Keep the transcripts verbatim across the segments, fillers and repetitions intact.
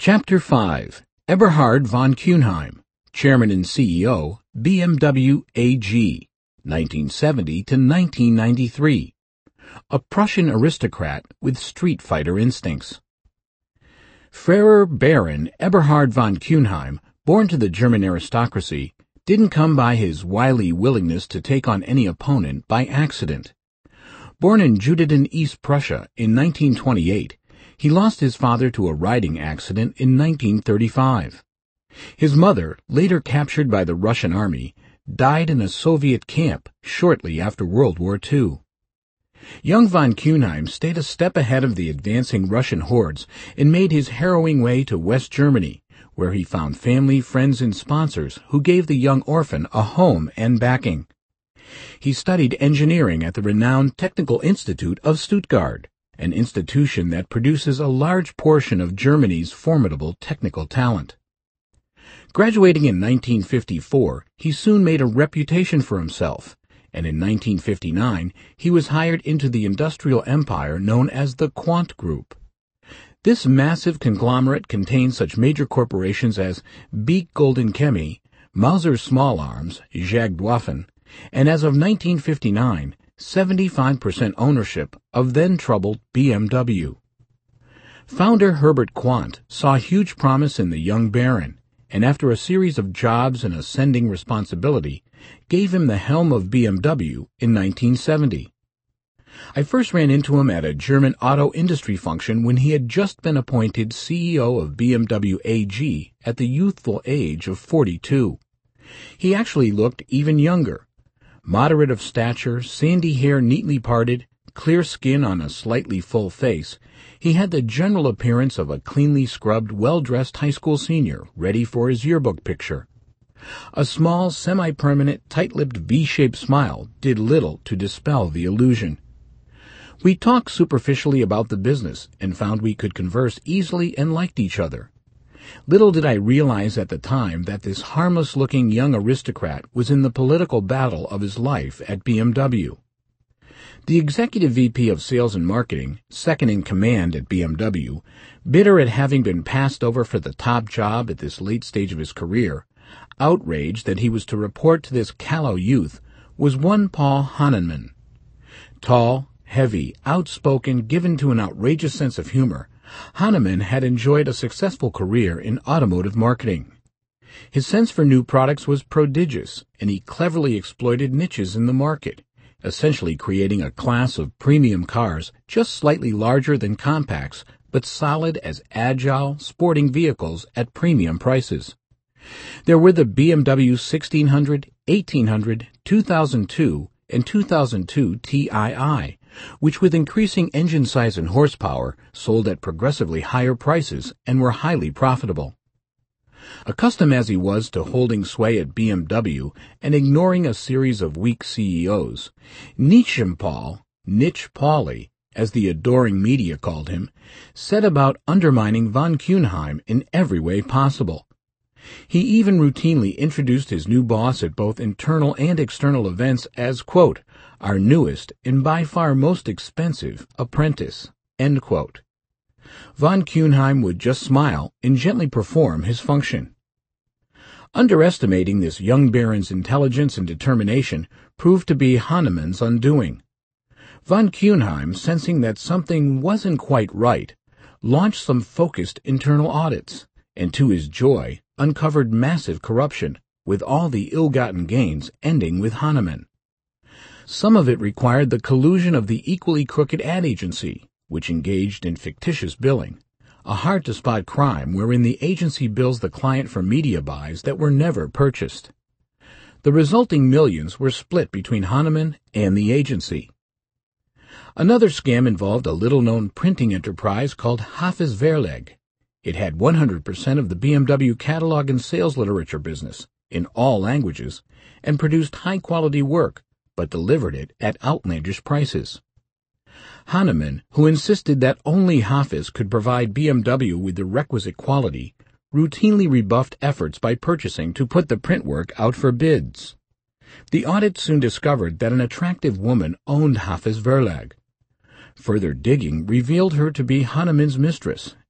Chapter five. Eberhard von Kuenheim, Chairman and C E O, B M W A G, nineteen seventy to nineteen ninety-three. A Prussian aristocrat with street fighter instincts. Freiherr Baron Eberhard von Kuenheim, born to the German aristocracy, didn't come by his wily willingness to take on any opponent by accident. Born in Judeden, East Prussia, in nineteen twenty-eight, he lost his father to a riding accident in nineteen thirty-five. His mother, later captured by the Russian army, died in a Soviet camp shortly after World War Two. Young von Kuenheim stayed a step ahead of the advancing Russian hordes and made his harrowing way to West Germany, where he found family, friends, and sponsors who gave the young orphan a home and backing. He studied engineering at the renowned Technical Institute of Stuttgart, an institution that produces a large portion of Germany's formidable technical talent. Graduating in nineteen fifty-four, he soon made a reputation for himself, and in nineteen fifty-nine he was hired into the industrial empire known as the Quandt Group. This massive conglomerate contained such major corporations as Beek Golden Chemie, Mauser Small Arms, Jagdwaffen, and as of nineteen fifty-nine, seventy-five percent ownership of then-troubled B M W. Founder Herbert Quandt saw huge promise in the young baron, and after a series of jobs and ascending responsibility, gave him the helm of B M W in nineteen seventy. I first ran into him at a German auto industry function when he had just been appointed C E O of B M W A G at the youthful age of forty-two. He actually looked even younger. Moderate of stature, sandy hair neatly parted, clear skin on a slightly full face, he had the general appearance of a cleanly scrubbed, well-dressed high school senior ready for his yearbook picture. A small, semi-permanent, tight-lipped V-shaped smile did little to dispel the illusion. We talked superficially about the business and found we could converse easily and liked each other. Little did I realize at the time that this harmless-looking young aristocrat was in the political battle of his life at B M W. The executive V P of Sales and Marketing, second in command at B M W, bitter at having been passed over for the top job at this late stage of his career, outraged that he was to report to this callow youth, was one Paul Hahnemann. Tall, heavy, outspoken, given to an outrageous sense of humor, Hahnemann had enjoyed a successful career in automotive marketing. His sense for new products was prodigious, and he cleverly exploited niches in the market, essentially creating a class of premium cars just slightly larger than compacts, but solid as agile, sporting vehicles at premium prices. There were the B M W sixteen hundred, eighteen hundred, two thousand two, and two thousand two T I I, which with increasing engine size and horsepower sold at progressively higher prices and were highly profitable. Accustomed as he was to holding sway at B M W and ignoring a series of weak C E Os, Nichtschenpaul, Nitch Pauly, as the adoring media called him, set about undermining von Kuenheim in every way possible. He even routinely introduced his new boss at both internal and external events as, quote, our newest and by far most expensive apprentice, end quote. Von Kuenheim would just smile and gently perform his function. Underestimating this young baron's intelligence and determination proved to be Hahnemann's undoing. Von Kuenheim, sensing that something wasn't quite right, launched some focused internal audits, and to his joy, uncovered massive corruption, with all the ill-gotten gains ending with Hahnemann. Some of it required the collusion of the equally crooked ad agency, which engaged in fictitious billing, a hard-to-spot crime wherein the agency bills the client for media buys that were never purchased. The resulting millions were split between Hahnemann and the agency. Another scam involved a little-known printing enterprise called Hafez Verlag. It had one hundred percent of the B M W catalog and sales literature business, in all languages, and produced high-quality work, but delivered it at outlandish prices. Hahnemann, who insisted that only Hafez could provide B M W with the requisite quality, routinely rebuffed efforts by purchasing to put the print work out for bids. The audit soon discovered that an attractive woman owned Hafez Verlag. Further digging revealed her to be Hahnemann's mistress,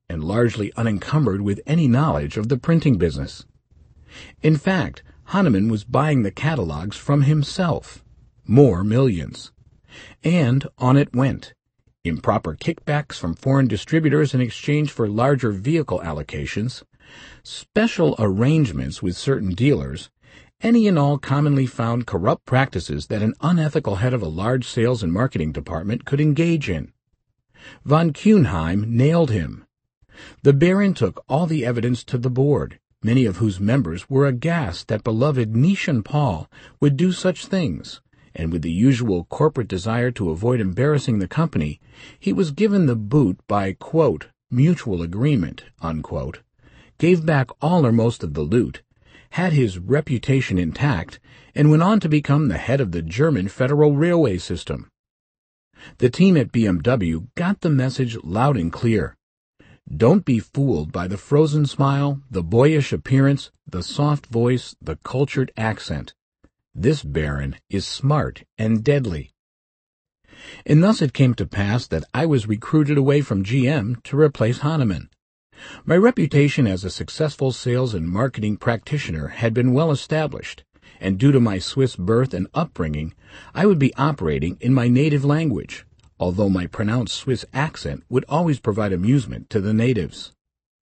and largely unencumbered with any knowledge of the printing business. In fact, Hahnemann was buying the catalogs from himself. More millions. And on it went. Improper kickbacks from foreign distributors in exchange for larger vehicle allocations, special arrangements with certain dealers, any and all commonly found corrupt practices that an unethical head of a large sales and marketing department could engage in. Von Kuenheim nailed him. The Baron took all the evidence to the board, many of whose members were aghast that beloved Nischen Paul would do such things, and with the usual corporate desire to avoid embarrassing the company, he was given the boot by, quote, mutual agreement, unquote, gave back all or most of the loot, had his reputation intact, and went on to become the head of the German Federal Railway System. The team at B M W got the message loud and clear. Don't be fooled by the frozen smile, the boyish appearance, the soft voice, the cultured accent. This Baron is smart and deadly. And thus it came to pass that I was recruited away from G M to replace Hahnemann. My reputation as a successful sales and marketing practitioner had been well established, and due to my Swiss birth and upbringing, I would be operating in my native language, although my pronounced Swiss accent would always provide amusement to the natives.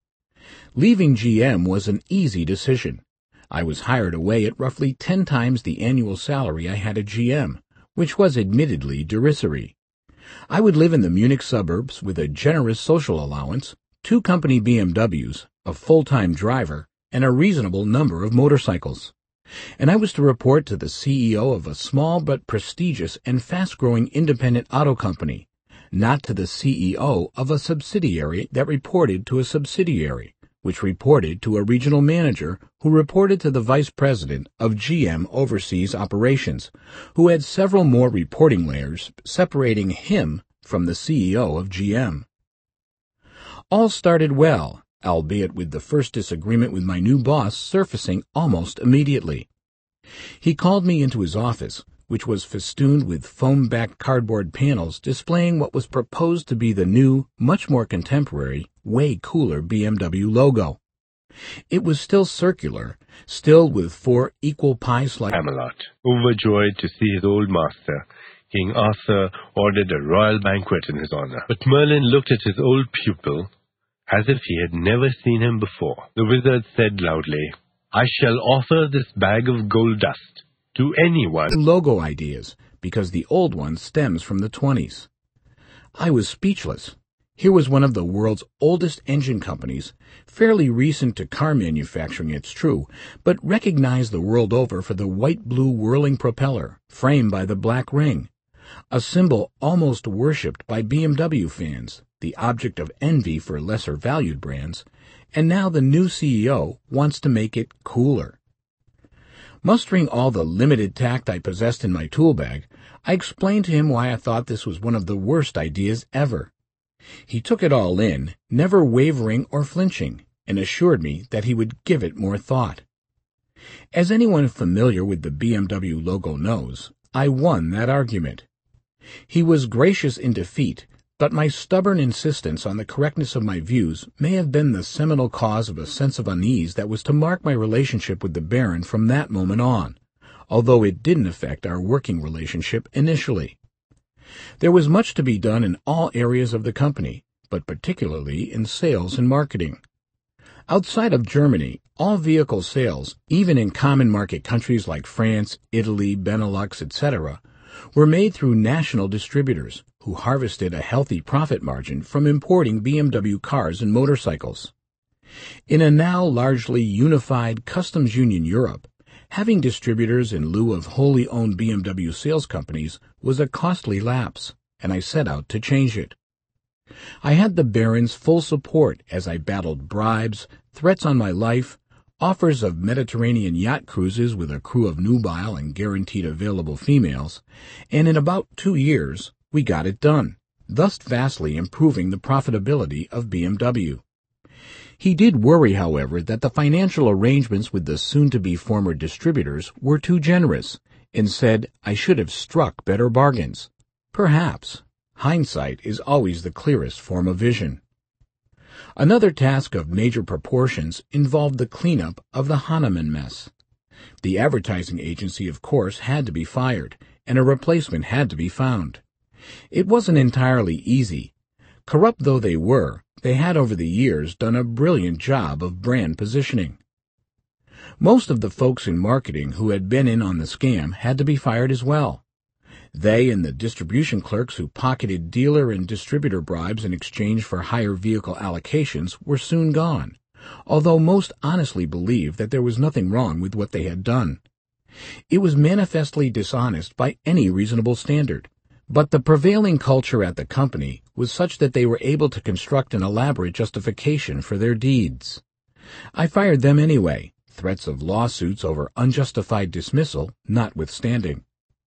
Leaving G M was an easy decision. I was hired away at roughly ten times the annual salary I had at G M, which was admittedly derisory. I would live in the Munich suburbs with a generous social allowance, two company B M Ws, a full-time driver, and a reasonable number of motorcycles. And I was to report to the C E O of a small but prestigious and fast-growing independent auto company, not to the C E O of a subsidiary that reported to a subsidiary, which reported to a regional manager who reported to the vice president of G M Overseas Operations, who had several more reporting layers separating him from the C E O of G M. All started well, albeit with the first disagreement with my new boss surfacing almost immediately. He called me into his office, which was festooned with foam-backed cardboard panels displaying what was proposed to be the new, much more contemporary, way cooler B M W logo. It was still circular, still with four equal pie-slices. Camelot, overjoyed to see his old master, King Arthur ordered a royal banquet in his honor. But Merlin looked at his old pupil as if he had never seen him before. The wizard said loudly, I shall offer this bag of gold dust to anyone. Logo ideas, because the old one stems from the twenties. I was speechless. Here was one of the world's oldest engine companies, fairly recent to car manufacturing, it's true, but recognized the world over for the white-blue whirling propeller, framed by the black ring, a symbol almost worshipped by B M W fans, the object of envy for lesser-valued brands, and now the new C E O wants to make it cooler. Mustering all the limited tact I possessed in my tool bag, I explained to him why I thought this was one of the worst ideas ever. He took it all in, never wavering or flinching, and assured me that he would give it more thought. As anyone familiar with the B M W logo knows, I won that argument. He was gracious in defeat, but my stubborn insistence on the correctness of my views may have been the seminal cause of a sense of unease that was to mark my relationship with the Baron from that moment on, although it didn't affect our working relationship initially. There was much to be done in all areas of the company, but particularly in sales and marketing. Outside of Germany, all vehicle sales, even in common market countries like France, Italy, Benelux, et cetera, were made through national distributors who harvested a healthy profit margin from importing B M W cars and motorcycles. In a now largely unified customs union Europe, having distributors in lieu of wholly owned B M W sales companies was a costly lapse, and I set out to change it. I had the Baron's full support as I battled bribes, threats on my life, offers of Mediterranean yacht cruises with a crew of nubile and guaranteed available females, and in about two years we got it done, thus vastly improving the profitability of B M W. He did worry, however, that the financial arrangements with the soon-to-be former distributors were too generous, and said I should have struck better bargains. Perhaps. Hindsight is always the clearest form of vision. Another task of major proportions involved the cleanup of the Hahnemann mess. The advertising agency, of course, had to be fired, and a replacement had to be found. It wasn't entirely easy. Corrupt though they were, they had over the years done a brilliant job of brand positioning. Most of the folks in marketing who had been in on the scam had to be fired as well. They and the distribution clerks who pocketed dealer and distributor bribes in exchange for higher vehicle allocations were soon gone, although most honestly believed that there was nothing wrong with what they had done. It was manifestly dishonest by any reasonable standard, but the prevailing culture at the company was such that they were able to construct an elaborate justification for their deeds. I fired them anyway, threats of lawsuits over unjustified dismissal notwithstanding.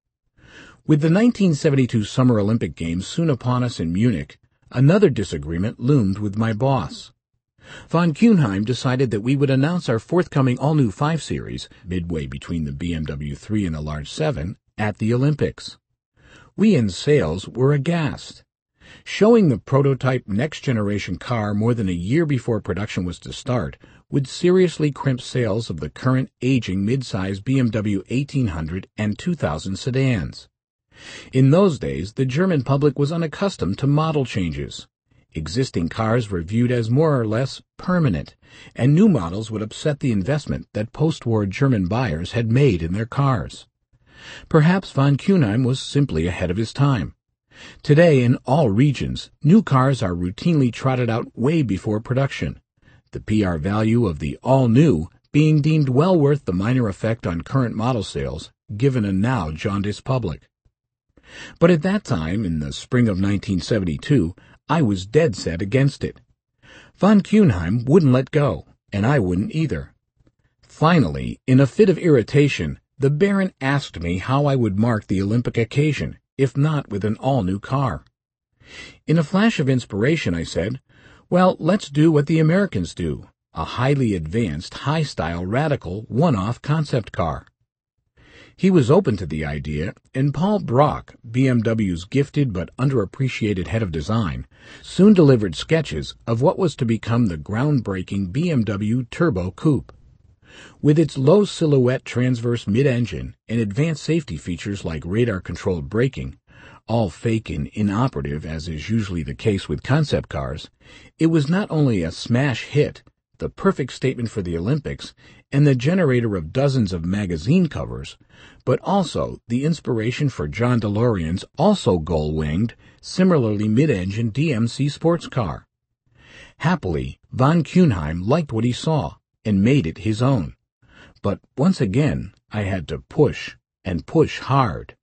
With the nineteen seventy-two Summer Olympic Games soon upon us in Munich, another disagreement loomed with my boss. Von Kuenheim decided that we would announce our forthcoming all-new five series, midway between the B M W three and the large seven, at the Olympics. We in sales were aghast. Showing the prototype next-generation car more than a year before production was to start would seriously crimp sales of the current aging mid-size B M W eighteen hundred and two thousand sedans. In those days, the German public was unaccustomed to model changes. Existing cars were viewed as more or less permanent, and new models would upset the investment that post-war German buyers had made in their cars. Perhaps von Kuenheim was simply ahead of his time. Today, in all regions, new cars are routinely trotted out way before production, the P R value of the all-new being deemed well worth the minor effect on current model sales, given a now jaundiced public. But at that time, in the spring of nineteen seventy-two, I was dead set against it. Von Kuenheim wouldn't let go, and I wouldn't either. Finally, in a fit of irritation, the Baron asked me how I would mark the Olympic occasion, if not with an all-new car. In a flash of inspiration, I said, well, let's do what the Americans do, a highly advanced, high-style, radical, one-off concept car. He was open to the idea, and Paul Brock, B M W's gifted but underappreciated head of design, soon delivered sketches of what was to become the groundbreaking B M W Turbo Coupe. With its low silhouette transverse mid-engine and advanced safety features like radar-controlled braking, all fake and inoperative as is usually the case with concept cars, it was not only a smash hit, the perfect statement for the Olympics, and the generator of dozens of magazine covers, but also the inspiration for John DeLorean's also gull-winged, similarly mid-engine D M C sports car. Happily, von Kuenheim liked what he saw and made it his own. But once again, I had to push, and push hard.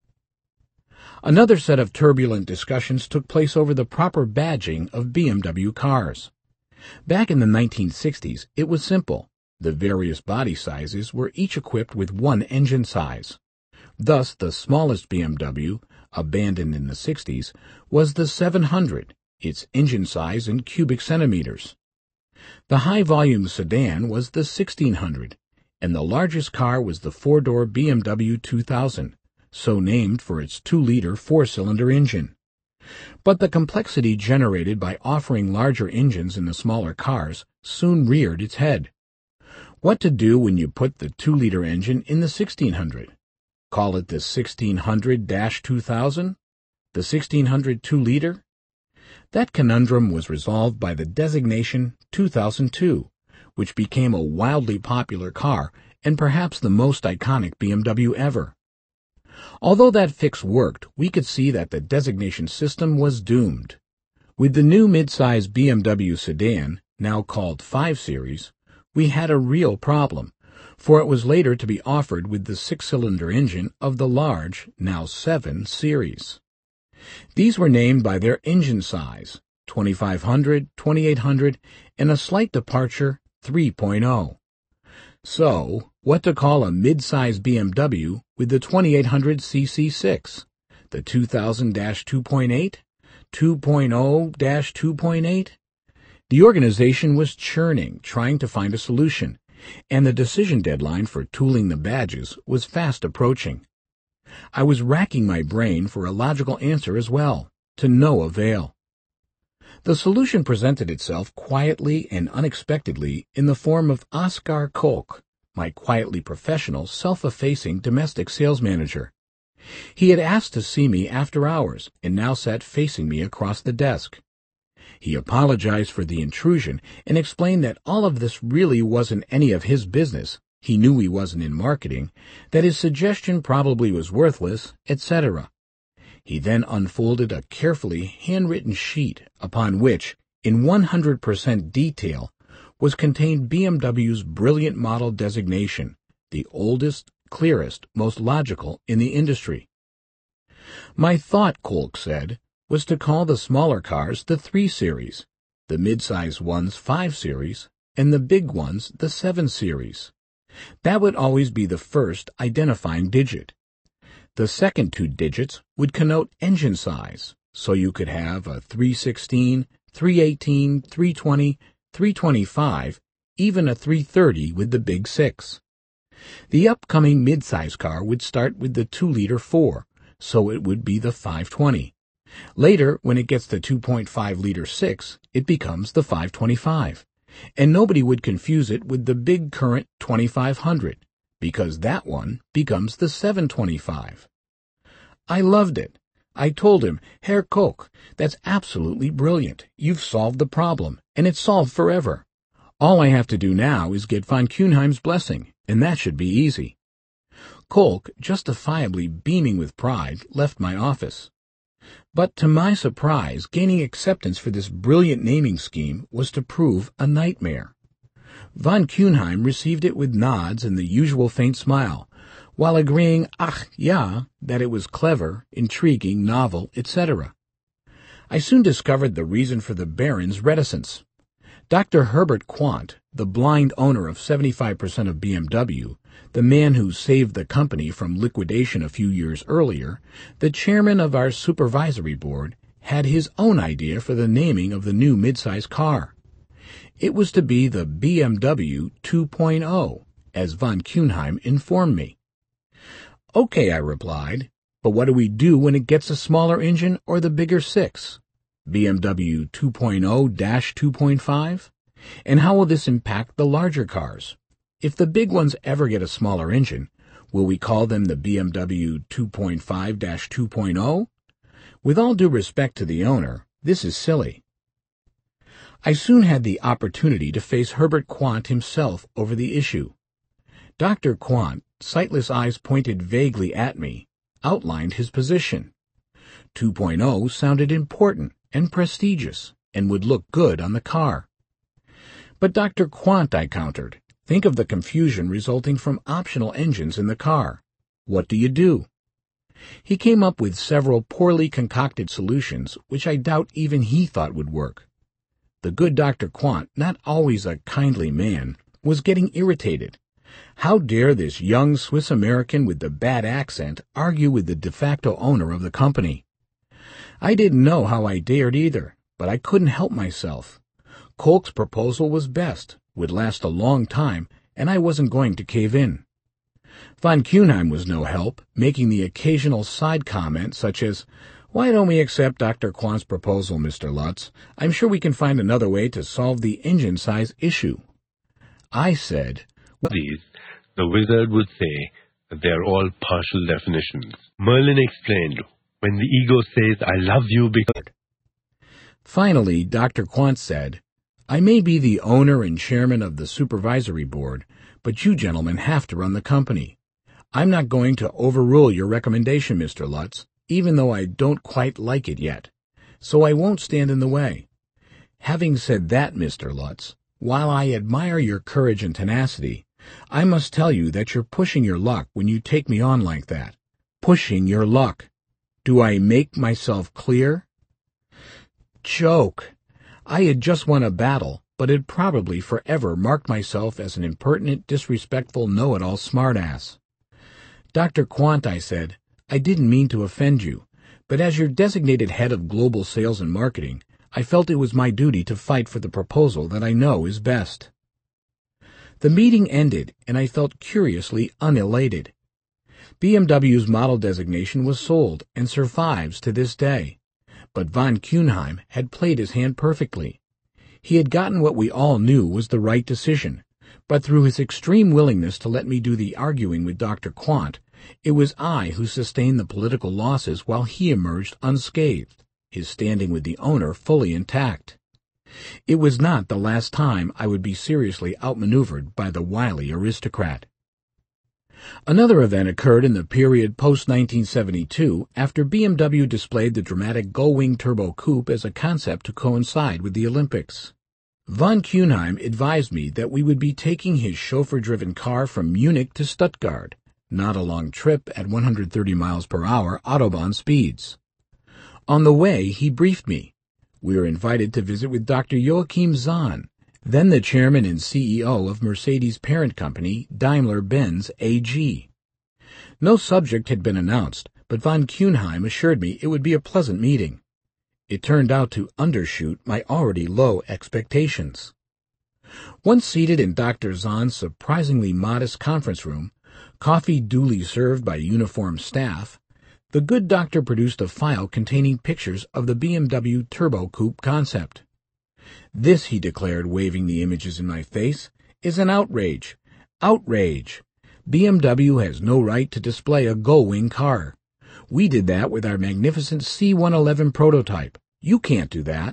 Another set of turbulent discussions took place over the proper badging of B M W cars. Back in the nineteen sixties, it was simple. The various body sizes were each equipped with one engine size. Thus, the smallest B M W, abandoned in the sixties, was the seven hundred, its engine size in cubic centimeters. The high-volume sedan was the sixteen hundred, and the largest car was the four-door B M W two thousand, so named for its two-liter four-cylinder engine. But the complexity generated by offering larger engines in the smaller cars soon reared its head. What to do when you put the two-liter engine in the sixteen hundred? Call it the sixteen hundred two thousand? The sixteen hundred two-liter? That conundrum was resolved by the designation two thousand two, which became a wildly popular car and perhaps the most iconic B M W ever. Although that fix worked, we could see that the designation system was doomed. With the new mid-size B M W sedan, now called five series, we had a real problem, for it was later to be offered with the six-cylinder engine of the large, now seven series. These were named by their engine size, twenty-five hundred, twenty-eight hundred, and a slight departure, three point oh. So, what to call a mid-size B M W with the twenty-eight hundred c c six? The two thousand two point eight? two point oh two point eight? The organization was churning, trying to find a solution, and the decision deadline for tooling the badges was fast approaching. I was racking my brain for a logical answer as well, to no avail. The solution presented itself quietly and unexpectedly in the form of Oskar Kolk, my quietly professional, self-effacing domestic sales manager. He had asked to see me after hours and now sat facing me across the desk. He apologized for the intrusion and explained that all of this really wasn't any of his business. He knew he wasn't in marketing, that his suggestion probably was worthless, et cetera. He then unfolded a carefully handwritten sheet upon which, in one hundred percent detail, was contained B M W's brilliant model designation, the oldest, clearest, most logical in the industry. My thought, Kolk said, was to call the smaller cars the three series, the mid-size ones five series, and the big ones the seven series. That would always be the first identifying digit. The second two digits would connote engine size, so you could have a three sixteen, three eighteen, three twenty, three twenty-five, even a three thirty with the big six. The upcoming mid-size car would start with the two liter four, so it would be the five twenty. Later, when it gets the two point five liter six, it becomes the five twenty-five, and nobody would confuse it with the big current twenty-five hundred, because that one becomes the seven twenty-five. I loved it. I told him, Herr Kolk, that's absolutely brilliant. You've solved the problem, and it's solved forever. All I have to do now is get von Kuenheim's blessing, and that should be easy. Kolk, justifiably beaming with pride, left my office. But to my surprise, gaining acceptance for this brilliant naming scheme was to prove a nightmare. Von Kuenheim received it with nods and the usual faint smile, while agreeing, ach, ja, that it was clever, intriguing, novel, et cetera. I soon discovered the reason for the Baron's reticence. Doctor Herbert Quandt, the blind owner of seventy-five percent of B M W, the man who saved the company from liquidation a few years earlier, the chairman of our supervisory board, had his own idea for the naming of the new midsize car. It was to be the B M W two point oh, as von Kuenheim informed me. Okay, I replied, but what do we do when it gets a smaller engine or the bigger six? B M W two point oh dash two point five? And how will this impact the larger cars? If the big ones ever get a smaller engine, will we call them the B M W two point five dash two point oh? With all due respect to the owner, this is silly. I soon had the opportunity to face Herbert Quandt himself over the issue. Doctor Quandt, sightless eyes pointed vaguely at me, outlined his position. two point oh sounded important and prestigious and would look good on the car. But Doctor Quandt, I countered, think of the confusion resulting from optional engines in the car. What do you do? He came up with several poorly concocted solutions which I doubt even he thought would work. The good Doctor Quandt, not always a kindly man, was getting irritated. How dare this young Swiss-American with the bad accent argue with the de facto owner of the company? I didn't know how I dared either, but I couldn't help myself. Kolk's proposal was best, would last a long time, and I wasn't going to cave in. Von Kuenheim was no help, making the occasional side comment such as, "Why don't we accept Doctor Quandt's proposal, Mister Lutz? I'm sure we can find another way to solve the engine size issue." I said, These, the wizard would say that they are all partial definitions. Merlin explained, when the ego says, "I love you because..." Finally, Doctor Quandt said, "I may be the owner and chairman of the supervisory board, but you gentlemen have to run the company. I'm not going to overrule your recommendation, Mister Lutz, even though I don't quite like it yet, so I won't stand in the way. Having said that, Mister Lutz, while I admire your courage and tenacity, I must tell you that you're pushing your luck when you take me on like that. Pushing your luck. Do I make myself clear?" Joke. I had just won a battle, but had probably forever marked myself as an impertinent, disrespectful, know-it-all smartass. "Doctor Quandt," I said, "I didn't mean to offend you, but as your designated head of global sales and marketing, I felt it was my duty to fight for the proposal that I know is best." The meeting ended, and I felt curiously unelated. B M W's model designation was sold and survives to this day. But von Kuenheim had played his hand perfectly. He had gotten what we all knew was the right decision, but through his extreme willingness to let me do the arguing with Doctor Quandt, it was I who sustained the political losses while he emerged unscathed, his standing with the owner fully intact. It was not the last time I would be seriously outmaneuvered by the wily aristocrat. Another event occurred in the period post nineteen seventy-two after B M W displayed the dramatic Gullwing Turbo Coupe as a concept to coincide with the Olympics. Von Kuenheim advised me that we would be taking his chauffeur-driven car from Munich to Stuttgart, not a long trip at one hundred thirty miles per hour Autobahn speeds. On the way, he briefed me. We were invited to visit with Doctor Joachim Zahn, then the chairman and C E O of Mercedes' parent company, Daimler-Benz A G. No subject had been announced, but von Kuenheim assured me it would be a pleasant meeting. It turned out to undershoot my already low expectations. Once seated in Doctor Zahn's surprisingly modest conference room, coffee duly served by uniformed staff, the good doctor produced a file containing pictures of the B M W Turbo Coupe concept. This, he declared, waving the images in my face, is an outrage. Outrage! B M W has no right to display a Gullwing car. We did that with our magnificent C one eleven prototype. You can't do that.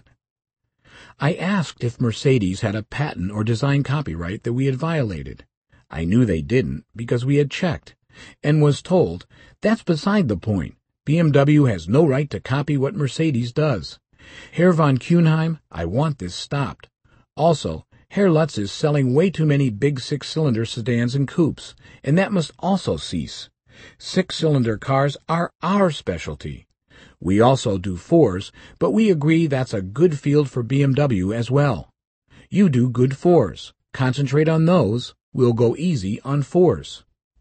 I asked if Mercedes had a patent or design copyright that we had violated. I knew they didn't because we had checked, and was told, that's beside the point. B M W has no right to copy what Mercedes does. Herr von Kuenheim, I want this stopped. Also, Herr Lutz is selling way too many big six-cylinder sedans and coupes, and that must also cease. Six-cylinder cars are our specialty. We also do fours, but we agree that's a good field for B M W as well. You do good fours. Concentrate on those. We'll go easy on fours.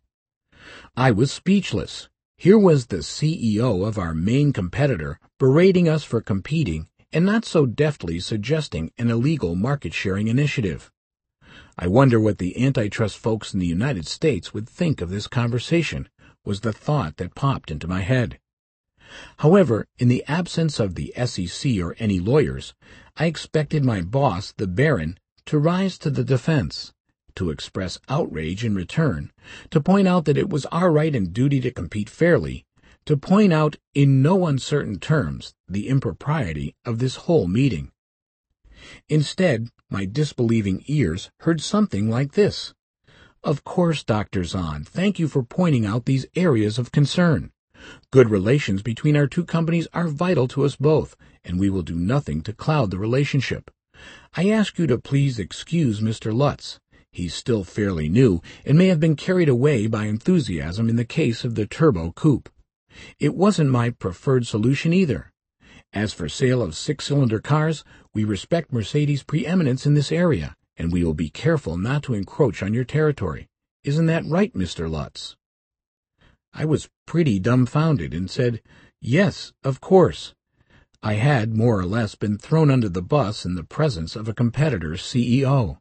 I was speechless. Here was the C E O of our main competitor berating us for competing and not so deftly suggesting an illegal market-sharing initiative. I wonder what the antitrust folks in the United States would think of this conversation, was the thought that popped into my head. However, in the absence of the S E C or any lawyers, I expected my boss, the Baron, to rise to the defense, to express outrage in return, to point out that it was our right and duty to compete fairly, to point out in no uncertain terms the impropriety of this whole meeting. Instead, my disbelieving ears heard something like this. Of course, Doctor Zahn, thank you for pointing out these areas of concern. Good relations between our two companies are vital to us both, and we will do nothing to cloud the relationship. I ask you to please excuse Mister Lutz. He's still fairly new and may have been carried away by enthusiasm in the case of the Turbo Coupe. It wasn't my preferred solution either. As for sale of six-cylinder cars, we respect Mercedes' preeminence in this area, and we will be careful not to encroach on your territory. Isn't that right, Mister Lutz? I was pretty dumbfounded and said, yes, of course. I had, more or less, been thrown under the bus in the presence of a competitor's C E O.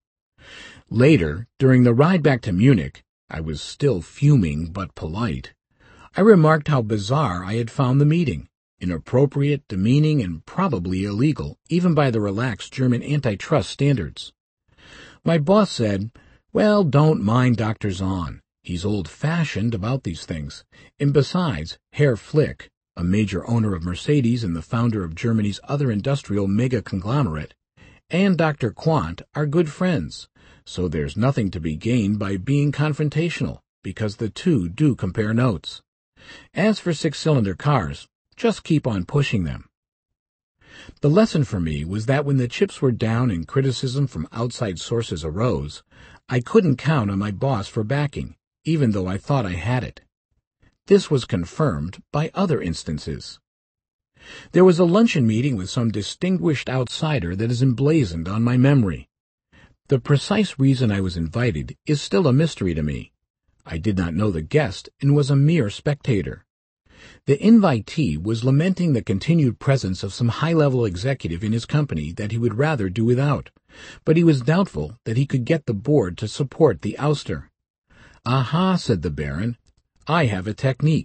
Later, during the ride back to Munich, I was still fuming but polite. I remarked how bizarre I had found the meeting, inappropriate, demeaning, and probably illegal, even by the relaxed German antitrust standards. My boss said, well, don't mind Doctor Zahn. He's old-fashioned about these things, and besides, Herr Flick, a major owner of Mercedes and the founder of Germany's other industrial mega-conglomerate, and Doctor Quandt are good friends, so there's nothing to be gained by being confrontational, because the two do compare notes. As for six-cylinder cars, just keep on pushing them. The lesson for me was that when the chips were down and criticism from outside sources arose, I couldn't count on my boss for backing, even though I thought I had it. This was confirmed by other instances. There was a luncheon meeting with some distinguished outsider that is emblazoned on my memory. The precise reason I was invited is still a mystery to me. I did not know the guest and was a mere spectator. The invitee was lamenting the continued presence of some high-level executive in his company that he would rather do without, but he was doubtful that he could get the board to support the ouster. Aha, said the Baron, I have a technique.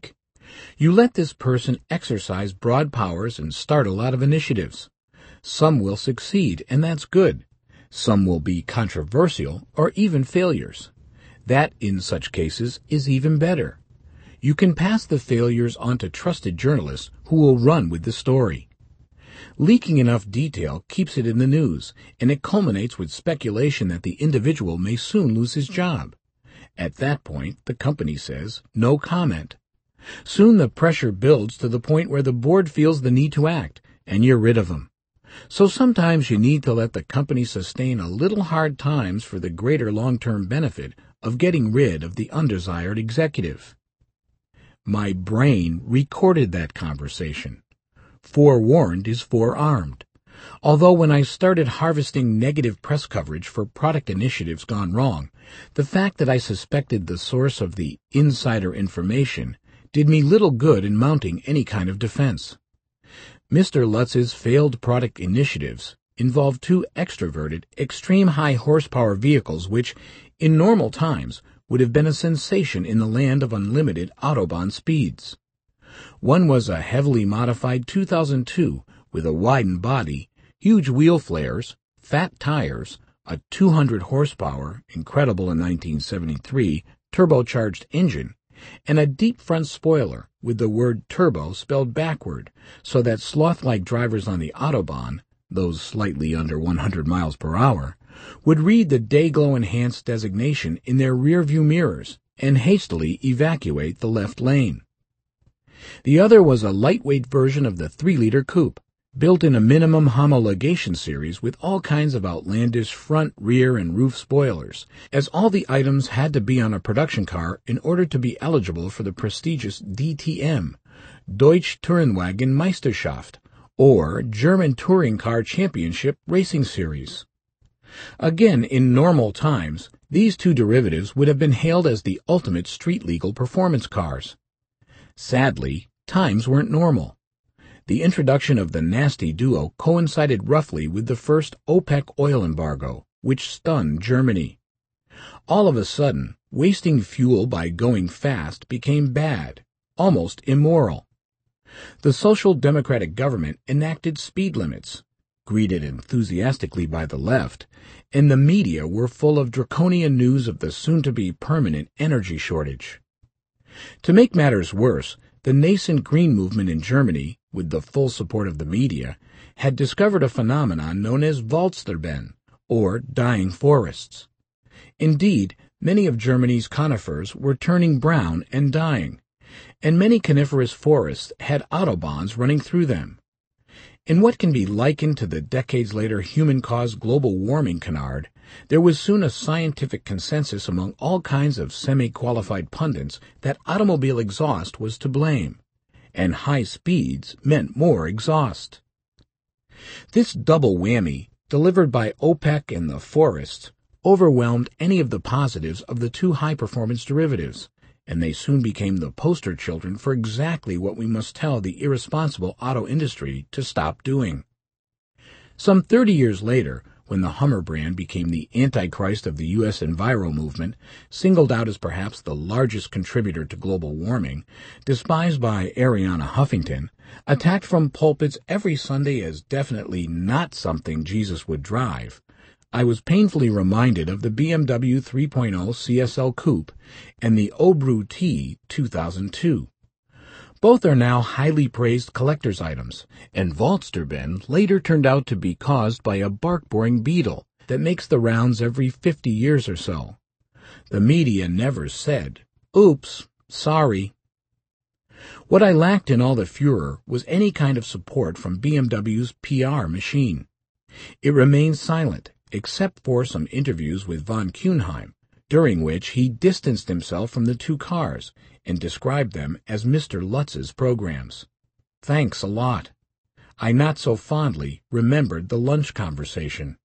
You let this person exercise broad powers and start a lot of initiatives. Some will succeed, and that's good. Some will be controversial or even failures. That, in such cases, is even better. You can pass the failures on to trusted journalists who will run with the story. Leaking enough detail keeps it in the news, and it culminates with speculation that the individual may soon lose his job. At that point, the company says, no comment. Soon the pressure builds to the point where the board feels the need to act, and you're rid of them. So sometimes you need to let the company sustain a little hard times for the greater long-term benefit of getting rid of the undesired executive. My brain recorded that conversation. Forewarned is forearmed. Although when I started harvesting negative press coverage for product initiatives gone wrong, the fact that I suspected the source of the insider information did me little good in mounting any kind of defense. Mister Lutz's failed product initiatives involved two extroverted, extreme high horsepower vehicles which, in normal times, would have been a sensation in the land of unlimited Autobahn speeds. One was a heavily modified two thousand two with a widened body, huge wheel flares, fat tires, a two hundred horsepower, incredible in nineteen seventy-three, turbocharged engine, and a deep front spoiler with the word turbo spelled backward so that sloth-like drivers on the Autobahn, those slightly under one hundred miles per hour, would read the Dayglow-enhanced designation in their rearview mirrors and hastily evacuate the left lane. The other was a lightweight version of the three-liter coupe, built in a minimum homologation series with all kinds of outlandish front, rear, and roof spoilers, as all the items had to be on a production car in order to be eligible for the prestigious D T M, Deutsche Tourenwagen Meisterschaft, or German Touring Car Championship Racing Series. Again, in normal times, these two derivatives would have been hailed as the ultimate street-legal performance cars. Sadly, times weren't normal. The introduction of the nasty duo coincided roughly with the first OPEC oil embargo, which stunned Germany. All of a sudden, wasting fuel by going fast became bad, almost immoral. The Social Democratic government enacted speed limits, greeted enthusiastically by the left, and the media were full of draconian news of the soon-to-be permanent energy shortage. To make matters worse, the nascent green movement in Germany, with the full support of the media, had discovered a phenomenon known as Waldsterben, or dying forests. Indeed, many of Germany's conifers were turning brown and dying, and many coniferous forests had autobahns running through them. In what can be likened to the decades-later human-caused global warming canard, there was soon a scientific consensus among all kinds of semi-qualified pundits that automobile exhaust was to blame, and high speeds meant more exhaust. This double whammy, delivered by OPEC and the forests, overwhelmed any of the positives of the two high-performance derivatives, and they soon became the poster children for exactly what we must tell the irresponsible auto industry to stop doing. Some thirty years later, when the Hummer brand became the antichrist of the U S Enviro movement, singled out as perhaps the largest contributor to global warming, despised by Arianna Huffington, attacked from pulpits every Sunday as definitely not something Jesus would drive, I was painfully reminded of the B M W three point oh C S L Coupe and the Obru T two thousand two. Both are now highly praised collector's items, and Waldsterben later turned out to be caused by a bark-boring beetle that makes the rounds every fifty years or so. The media never said, "Oops, sorry." What I lacked in all the furor was any kind of support from B M W's P R machine. It remained silent, except for some interviews with von Kuenheim, during which he distanced himself from the two cars and described them as Mister Lutz's programs. Thanks a lot. I not so fondly remembered the lunch conversation.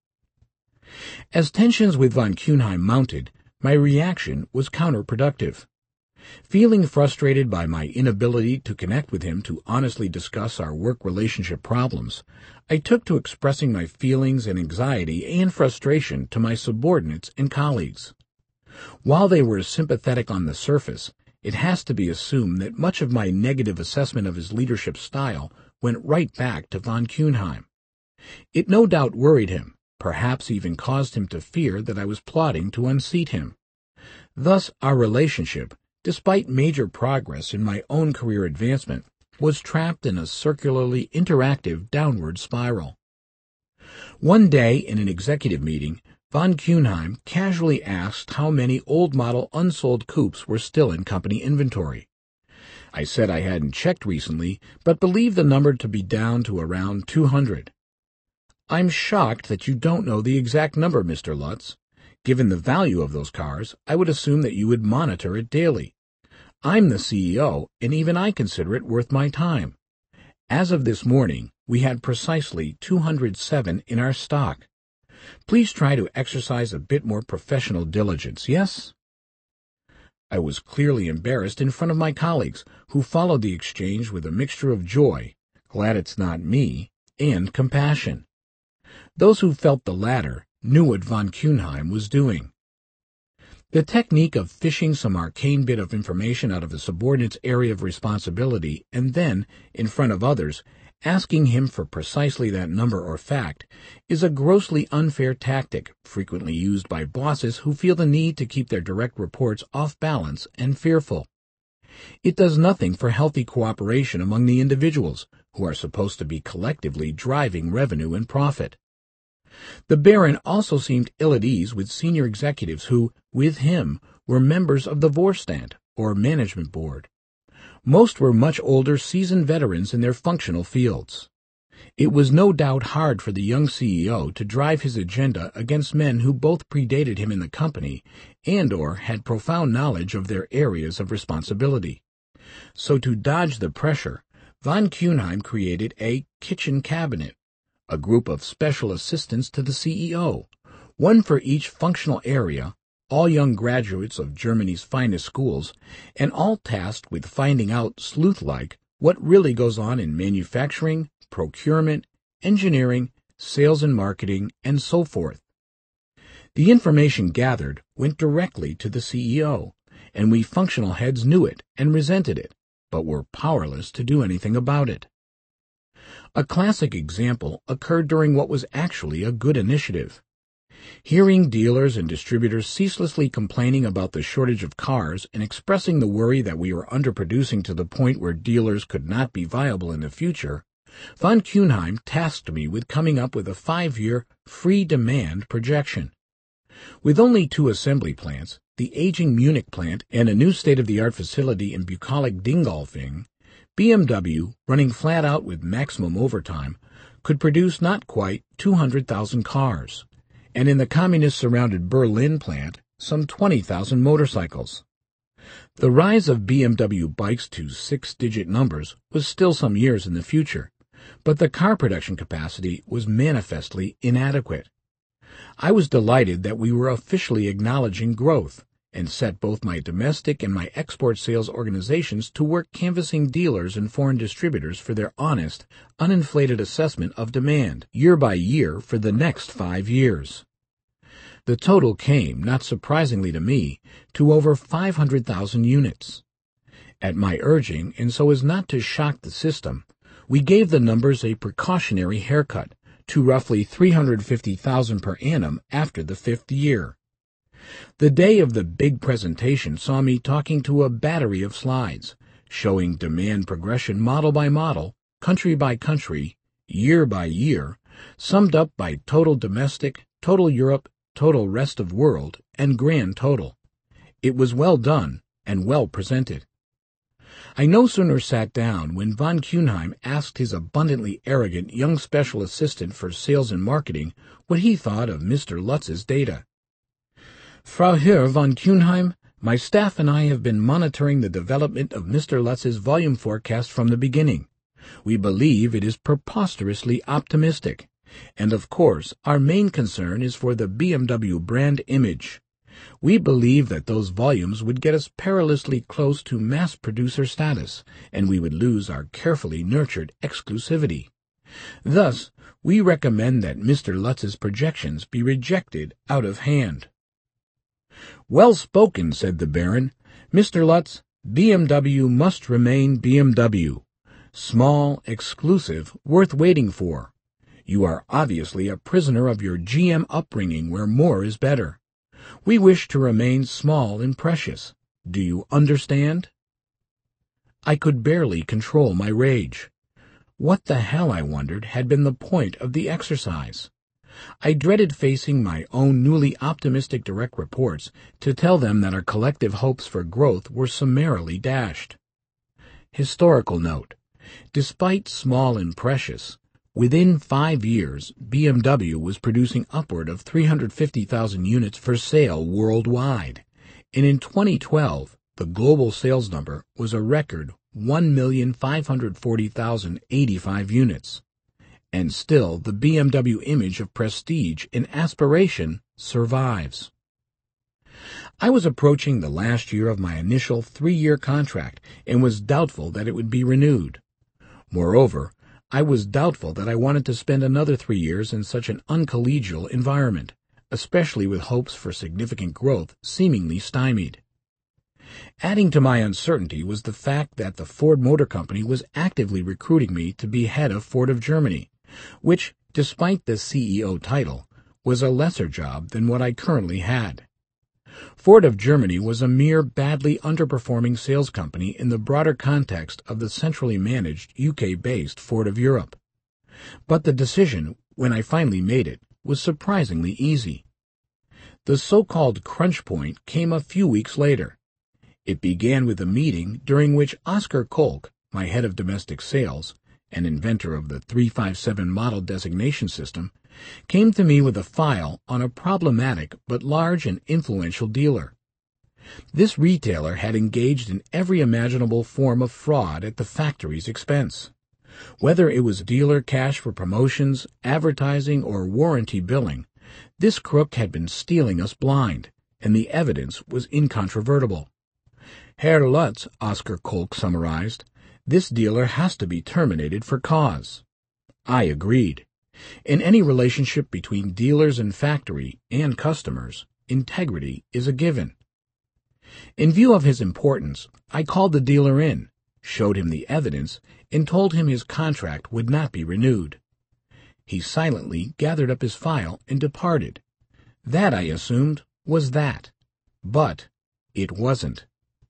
As tensions with von Kuenheim mounted, my reaction was counterproductive. Feeling frustrated by my inability to connect with him to honestly discuss our work relationship problems, I took to expressing my feelings and anxiety and frustration to my subordinates and colleagues. While they were sympathetic on the surface, it has to be assumed that much of my negative assessment of his leadership style went right back to von Kuenheim. It no doubt worried him, perhaps even caused him to fear that I was plotting to unseat him. Thus our relationship, despite major progress in my own career advancement, was trapped in a circularly interactive downward spiral. One day in an executive meeting, von Kuenheim casually asked how many old-model unsold coupes were still in company inventory. I said I hadn't checked recently, but believed the number to be down to around two hundred. "I'm shocked that you don't know the exact number, Mister Lutz. Given the value of those cars, I would assume that you would monitor it daily. I'm the C E O, and even I consider it worth my time. As of this morning, we had precisely two hundred seven in our stock. Please try to exercise a bit more professional diligence, yes?" I was clearly embarrassed in front of my colleagues, who followed the exchange with a mixture of joy, glad it's not me, and compassion. Those who felt the latter knew what von Kuenheim was doing. The technique of fishing some arcane bit of information out of a subordinate's area of responsibility and then, in front of others, asking him for precisely that number or fact is a grossly unfair tactic frequently used by bosses who feel the need to keep their direct reports off balance and fearful. It does nothing for healthy cooperation among the individuals, who are supposed to be collectively driving revenue and profit. The Baron also seemed ill at ease with senior executives who, with him, were members of the Vorstand, or management board. Most were much older, seasoned veterans in their functional fields. It was no doubt hard for the young C E O to drive his agenda against men who both predated him in the company and or had profound knowledge of their areas of responsibility. So to dodge the pressure, von Kuenheim created a kitchen cabinet, a group of special assistants to the C E O, one for each functional area, all young graduates of Germany's finest schools, and all tasked with finding out, sleuth-like, what really goes on in manufacturing, procurement, engineering, sales and marketing, and so forth. The information gathered went directly to the C E O, and we functional heads knew it and resented it, but were powerless to do anything about it. A classic example occurred during what was actually a good initiative. Hearing dealers and distributors ceaselessly complaining about the shortage of cars and expressing the worry that we were underproducing to the point where dealers could not be viable in the future, von Kuenheim tasked me with coming up with a five-year free demand projection. With only two assembly plants, the aging Munich plant and a new state-of-the-art facility in bucolic Dingolfing, B M W, running flat out with maximum overtime, could produce not quite two hundred thousand cars, and in the communist-surrounded Berlin plant, some twenty thousand motorcycles. The rise of B M W bikes to six-digit numbers was still some years in the future, but the car production capacity was manifestly inadequate. I was delighted that we were officially acknowledging growth, and set both my domestic and my export sales organizations to work canvassing dealers and foreign distributors for their honest, uninflated assessment of demand, year by year for the next five years. The total came, not surprisingly to me, to over five hundred thousand units. At my urging, and so as not to shock the system, we gave the numbers a precautionary haircut to roughly three hundred fifty thousand per annum after the fifth year. The day of the big presentation saw me talking to a battery of slides, showing demand progression model by model, country by country, year by year, summed up by total domestic, total Europe, total rest of world, and grand total. It was well done and well presented. I no sooner sat down when von Kuenheim asked his abundantly arrogant young special assistant for sales and marketing what he thought of Mister Lutz's data. "Frau Herr von Kuenheim, my staff and I have been monitoring the development of Mister Lutz's volume forecast from the beginning. We believe it is preposterously optimistic, and of course our main concern is for the B M W brand image. We believe that those volumes would get us perilously close to mass producer status, and we would lose our carefully nurtured exclusivity. Thus, we recommend that Mister Lutz's projections be rejected out of hand." "Well spoken," said the Baron. "Mister Lutz, B M W must remain B M W. Small, exclusive, worth waiting for. You are obviously a prisoner of your G M upbringing where more is better. We wish to remain small and precious. Do you understand? I could barely control my rage. What the hell, I wondered, had been the point of the exercise? I dreaded facing my own newly optimistic direct reports to tell them that our collective hopes for growth were summarily dashed. Historical note: despite small and precious, within five years B M W was producing upward of three hundred fifty thousand units for sale worldwide, and in twenty twelve the global sales number was a record one million five hundred forty thousand eighty-five units. And still the B M W image of prestige and aspiration survives. I was approaching the last year of my initial three-year contract and was doubtful that it would be renewed. Moreover, I was doubtful that I wanted to spend another three years in such an uncollegial environment, especially with hopes for significant growth seemingly stymied. Adding to my uncertainty was the fact that the Ford Motor Company was actively recruiting me to be head of Ford of Germany, which, despite the C E O title, was a lesser job than what I currently had. Ford of Germany was a mere badly underperforming sales company in the broader context of the centrally managed U K-based Ford of Europe. But the decision, when I finally made it, was surprisingly easy. The so-called crunch point came a few weeks later. It began with a meeting during which Oscar Kolk, my head of domestic sales, an inventor of the three five seven model designation system, came to me with a file on a problematic but large and influential dealer. This retailer had engaged in every imaginable form of fraud at the factory's expense. Whether it was dealer cash for promotions, advertising, or warranty billing, this crook had been stealing us blind, and the evidence was incontrovertible. Herr Lutz, Oscar Kolk summarized, this dealer has to be terminated for cause. I agreed. In any relationship between dealers and factory and customers, integrity is a given. In view of his importance, I called the dealer in, showed him the evidence, and told him his contract would not be renewed. He silently gathered up his file and departed. That, I assumed, was that. But it wasn't.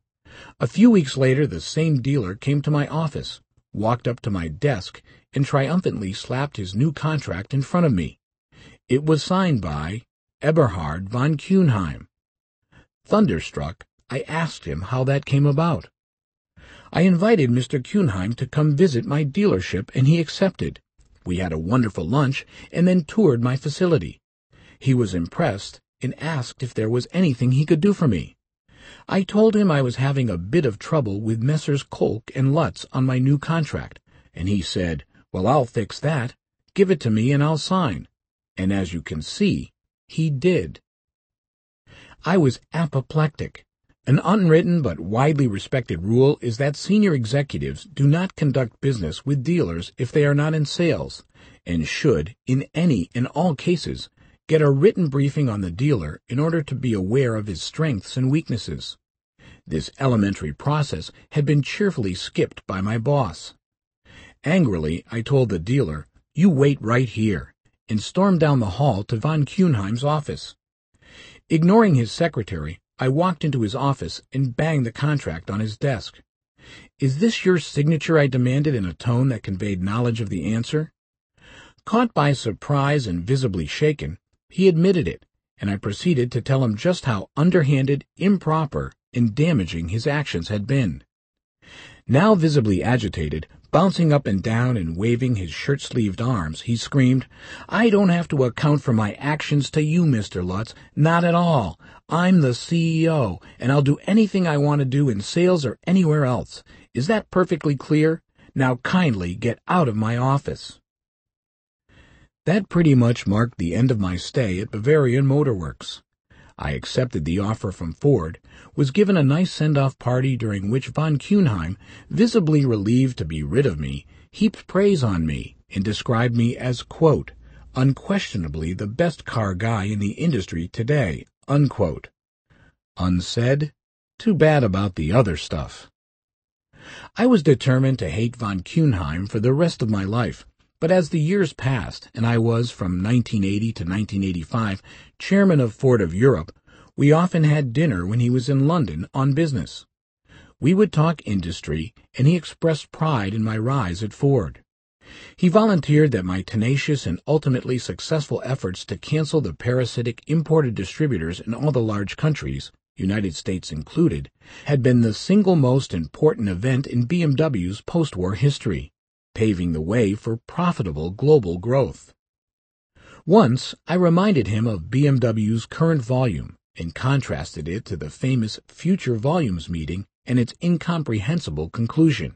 A few weeks later, the same dealer came to my office, walked up to my desk, and triumphantly slapped his new contract in front of me. It was signed by Eberhard von Kuenheim. Thunderstruck, I asked him how that came about. I invited Mister Kuenheim to come visit my dealership, and he accepted. We had a wonderful lunch, and then toured my facility. He was impressed and asked if there was anything he could do for me. I told him I was having a bit of trouble with Messrs. Kolk and Lutz on my new contract, and he said, "Well, I'll fix that. Give it to me and I'll sign." And as you can see, he did. I was apoplectic. An unwritten but widely respected rule is that senior executives do not conduct business with dealers if they are not in sales, and should, in any and all cases, get a written briefing on the dealer in order to be aware of his strengths and weaknesses. This elementary process had been cheerfully skipped by my boss. Angrily, I told the dealer, "You wait right here," and stormed down the hall to von Kuenheim's office. Ignoring his secretary, I walked into his office and banged the contract on his desk. "Is this your signature?" I demanded in a tone that conveyed knowledge of the answer. Caught by surprise and visibly shaken, he admitted it, and I proceeded to tell him just how underhanded, improper, and damaging his actions had been. Now visibly agitated, bouncing up and down and waving his shirt-sleeved arms, he screamed, "I don't have to account for my actions to you, Mister Lutz, not at all. I'm the C E O, and I'll do anything I want to do in sales or anywhere else. Is that perfectly clear? Now kindly get out of my office." That pretty much marked the end of my stay at Bavarian Motor Works. I accepted the offer from Ford, was given a nice send-off party during which von Kuenheim, visibly relieved to be rid of me, heaped praise on me and described me as, quote, "unquestionably the best car guy in the industry today," unquote. Unsaid, Too bad about the other stuff. I was determined to hate von Kuenheim for the rest of my life, but as the years passed, and I was, from nineteen eighty to nineteen eighty-five, chairman of Ford of Europe, we often had dinner when he was in London on business. We would talk industry, and he expressed pride in my rise at Ford. He volunteered that my tenacious and ultimately successful efforts to cancel the parasitic imported distributors in all the large countries, United States included, had been the single most important event in B M W's post-war history, paving the way for profitable global growth. Once, I reminded him of B M W's current volume and contrasted it to the famous Future Volumes meeting and its incomprehensible conclusion.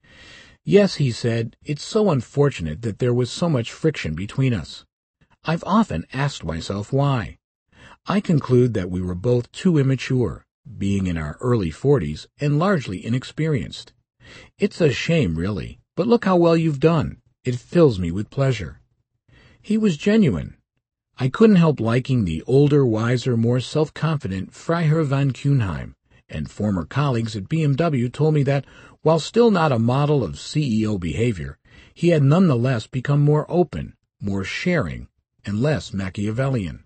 Yes, he said, it's so unfortunate that there was so much friction between us. I've often asked myself why. I conclude that we were both too immature, being in our early forties and largely inexperienced. It's a shame, really, but look how well you've done. It fills me with pleasure. He was genuine. I couldn't help liking the older, wiser, more self-confident Freiherr von Kuenheim, and former colleagues at B M W told me that, while still not a model of C E O behavior, he had nonetheless become more open, more sharing, and less Machiavellian.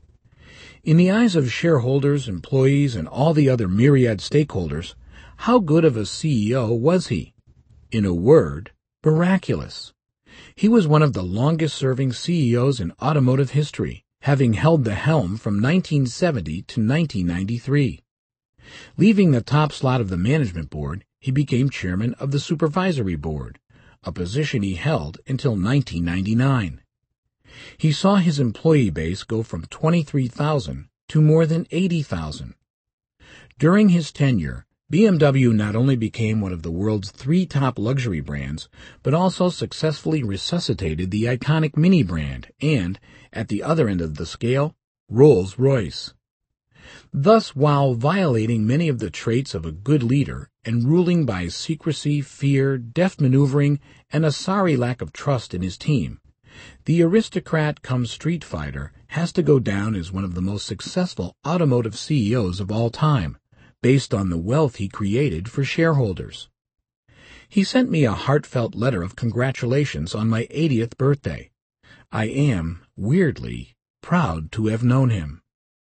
In the eyes of shareholders, employees, and all the other myriad stakeholders, how good of a C E O was he? In a word, miraculous. He was one of the longest-serving C E Os in automotive history, having held the helm from nineteen seventy to nineteen ninety-three. Leaving the top slot of the management board, he became chairman of the supervisory board, a position he held until nineteen ninety-nine. He saw his employee base go from twenty-three thousand to more than eighty thousand. During his tenure, B M W not only became one of the world's three top luxury brands, but also successfully resuscitated the iconic Mini brand and, at the other end of the scale, Rolls-Royce. Thus, while violating many of the traits of a good leader and ruling by secrecy, fear, deft maneuvering, and a sorry lack of trust in his team, the aristocrat come street fighter has to go down as one of the most successful automotive C E Os of all time, based on the wealth he created for shareholders. He sent me a heartfelt letter of congratulations on my eightieth birthday. I am, weirdly, proud to have known him.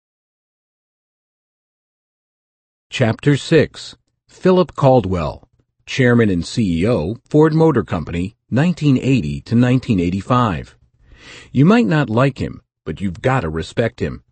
Chapter six. Philip Caldwell, Chairman and C E O, Ford Motor Company, nineteen eighty to nineteen eighty-five. You might not like him, but you've got to respect him.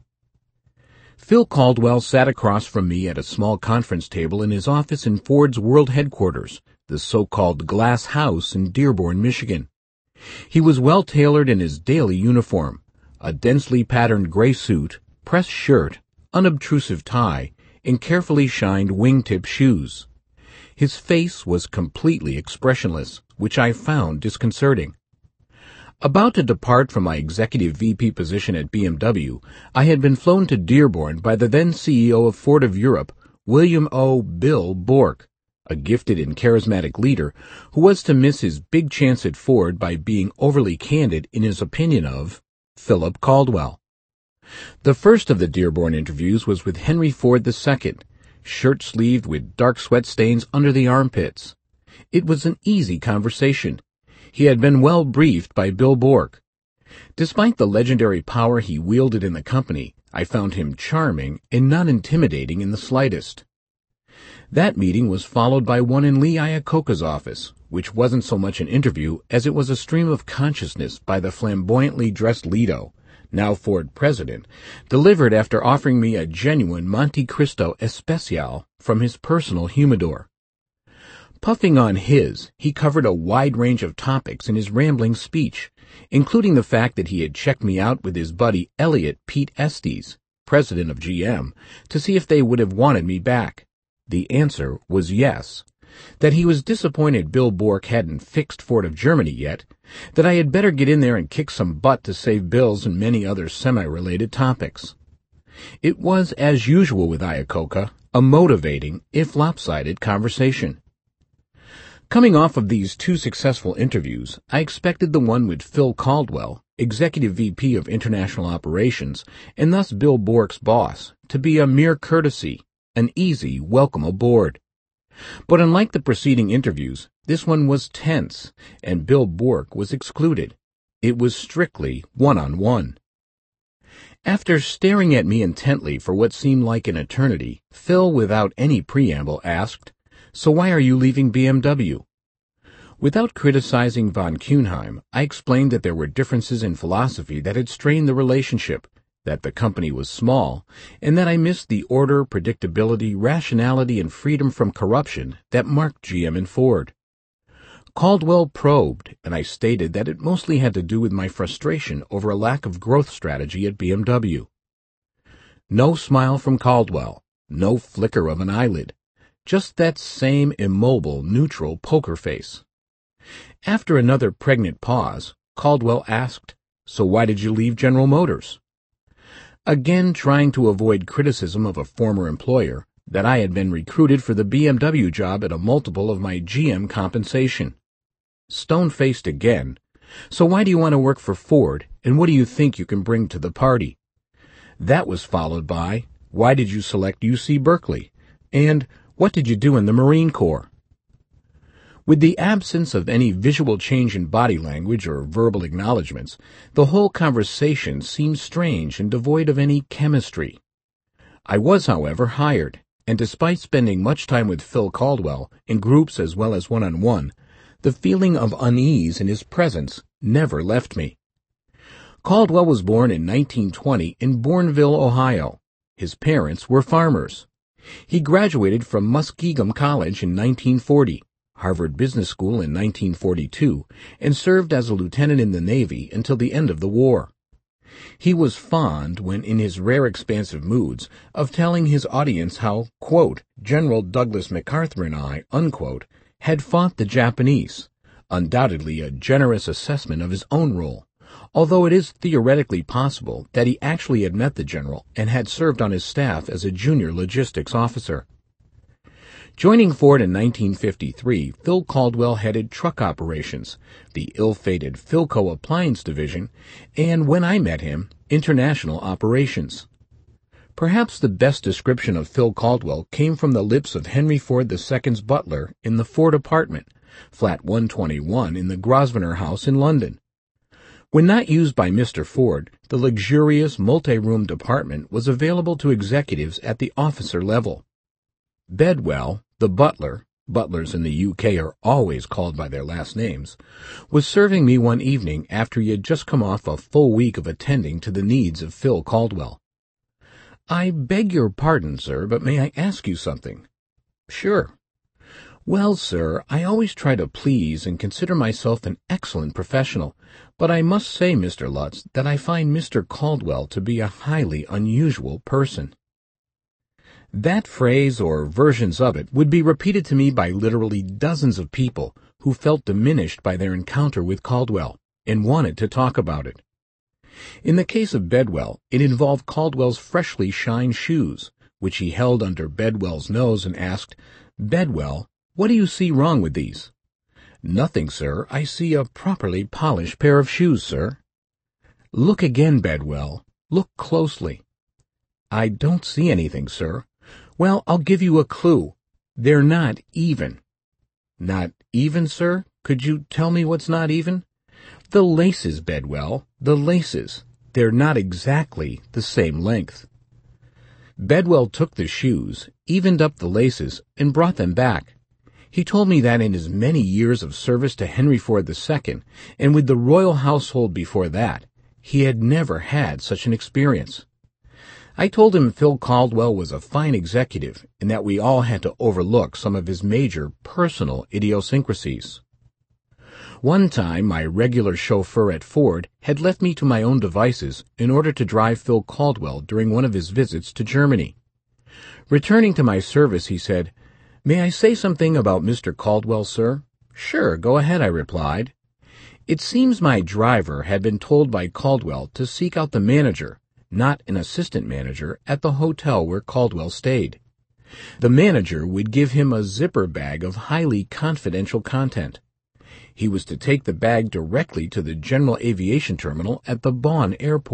Phil Caldwell sat across from me at a small conference table in his office in Ford's world headquarters, the so-called Glass House in Dearborn, Michigan. He was well-tailored in his daily uniform, a densely patterned gray suit, pressed shirt, unobtrusive tie, and carefully shined wingtip shoes. His face was completely expressionless, which I found disconcerting. About to depart from my executive V P position at B M W, I had been flown to Dearborn by the then C E O of Ford of Europe, William O. Bill Bork, a gifted and charismatic leader who was to miss his big chance at Ford by being overly candid in his opinion of Philip Caldwell. The first of the Dearborn interviews was with Henry Ford the Second, shirt-sleeved with dark sweat stains under the armpits. It was an easy conversation. He had been well briefed by Bill Bork. Despite the legendary power he wielded in the company, I found him charming and not intimidating in the slightest. That meeting was followed by one in Lee Iacocca's office, which wasn't so much an interview as it was a stream of consciousness by the flamboyantly dressed Lido, now Ford president, delivered after offering me a genuine Monte Cristo Especial from his personal humidor. Puffing on his, he covered a wide range of topics in his rambling speech, including the fact that he had checked me out with his buddy Elliot Pete Estes, president of G M, to see if they would have wanted me back. The answer was yes. That he was disappointed Bill Bork hadn't fixed Ford of Germany yet, that I had better get in there and kick some butt to save bills and many other semi-related topics. It was, as usual with Iacocca, a motivating, if lopsided, conversation. Coming off of these two successful interviews, I expected the one with Phil Caldwell, Executive V P of International Operations, and thus Bill Bork's boss, to be a mere courtesy, an easy welcome aboard. But unlike the preceding interviews, this one was tense, and Bill Bork was excluded. It was strictly one-on-one. After staring at me intently for what seemed like an eternity, Phil, without any preamble, asked, "So why are you leaving B M W?" Without criticizing von Kuenheim, I explained that there were differences in philosophy that had strained the relationship, that the company was small, and that I missed the order, predictability, rationality, and freedom from corruption that marked G M and Ford. Caldwell probed, and I stated that it mostly had to do with my frustration over a lack of growth strategy at B M W. No smile from Caldwell, no flicker of an eyelid, just that same immobile, neutral poker face. After another pregnant pause, Caldwell asked, "So why did you leave General Motors?" Again trying to avoid criticism of a former employer, that I had been recruited for the B M W job at a multiple of my G M compensation. Stone-faced again, "So why do you want to work for Ford, and what do you think you can bring to the party?" That was followed by, "Why did you select U C Berkeley?" and "What did you do in the Marine Corps?" With the absence of any visual change in body language or verbal acknowledgments, the whole conversation seemed strange and devoid of any chemistry. I was, however, hired, and despite spending much time with Phil Caldwell, in groups as well as one-on-one, the feeling of unease in his presence never left me. Caldwell was born in nineteen twenty in Bournville, Ohio. His parents were farmers. He graduated from Muskingum College in nineteen forty. Harvard Business School in nineteen forty-two, and served as a lieutenant in the Navy until the end of the war. He was fond, when in his rare expansive moods, of telling his audience how, quote, General Douglas MacArthur and I, unquote, had fought the Japanese, undoubtedly a generous assessment of his own role, although it is theoretically possible that he actually had met the general and had served on his staff as a junior logistics officer. Joining Ford in nineteen fifty-three, Phil Caldwell headed truck operations, the ill-fated Philco Appliance Division, and, when I met him, international operations. Perhaps the best description of Phil Caldwell came from the lips of Henry Ford the Second's butler in the Ford apartment, flat one twenty-one in the Grosvenor House in London. When not used by Mister Ford, the luxurious multi-roomed apartment was available to executives at the officer level. Bedwell, the butler, butlers in the U K are always called by their last names, was serving me one evening after he had just come off a full week of attending to the needs of Phil Caldwell. "I beg your pardon, sir, but may I ask you something?" "Sure." "Well, sir, I always try to please and consider myself an excellent professional, but I must say, Mister Lutz, that I find Mister Caldwell to be a highly unusual person." That phrase, or versions of it, would be repeated to me by literally dozens of people who felt diminished by their encounter with Caldwell and wanted to talk about it. In the case of Bedwell, it involved Caldwell's freshly shined shoes, which he held under Bedwell's nose and asked, "Bedwell, what do you see wrong with these?" "Nothing, sir. I see a properly polished pair of shoes, sir." "Look again, Bedwell. Look closely." "I don't see anything, sir." "Well, I'll give you a clue. They're not even." "Not even, sir? Could you tell me what's not even?" "The laces, Bedwell, the laces. They're not exactly the same length." Bedwell took the shoes, evened up the laces, and brought them back. He told me that in his many years of service to Henry Ford the Second, and with the royal household before that, he had never had such an experience. I told him Phil Caldwell was a fine executive and that we all had to overlook some of his major personal idiosyncrasies. One time, my regular chauffeur at Ford had left me to my own devices in order to drive Phil Caldwell during one of his visits to Germany. Returning to my service, he said, "May I say something about Mister Caldwell, sir?" "Sure, go ahead," I replied. It seems my driver had been told by Caldwell to seek out the manager, not an assistant manager, at the hotel where Caldwell stayed. The manager would give him a zipper bag of highly confidential content. He was to take the bag directly to the General Aviation Terminal at the Bonn Airport,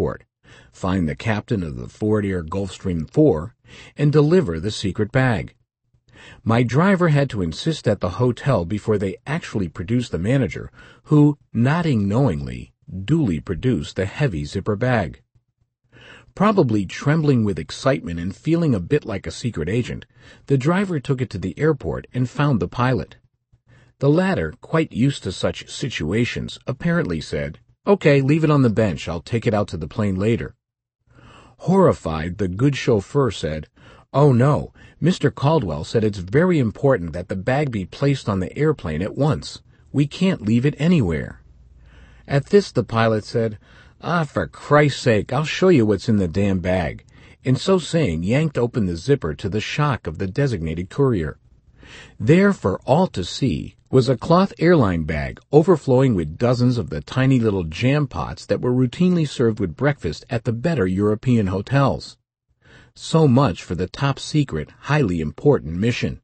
find the captain of the Ford Air Gulfstream four, and deliver the secret bag. My driver had to insist at the hotel before they actually produced the manager, who, nodding knowingly, duly produced the heavy zipper bag. Probably trembling with excitement and feeling a bit like a secret agent, the driver took it to the airport and found the pilot. The latter, quite used to such situations, apparently said, "Okay, leave it on the bench. I'll take it out to the plane later." Horrified, the good chauffeur said, "Oh no, Mister Caldwell said it's very important that the bag be placed on the airplane at once. We can't leave it anywhere." At this the pilot said, "Ah, for Christ's sake, I'll show you what's in the damn bag," and so saying yanked open the zipper to the shock of the designated courier. There, for all to see, was a cloth airline bag overflowing with dozens of the tiny little jam pots that were routinely served with breakfast at the better European hotels. So much for the top-secret, highly important mission.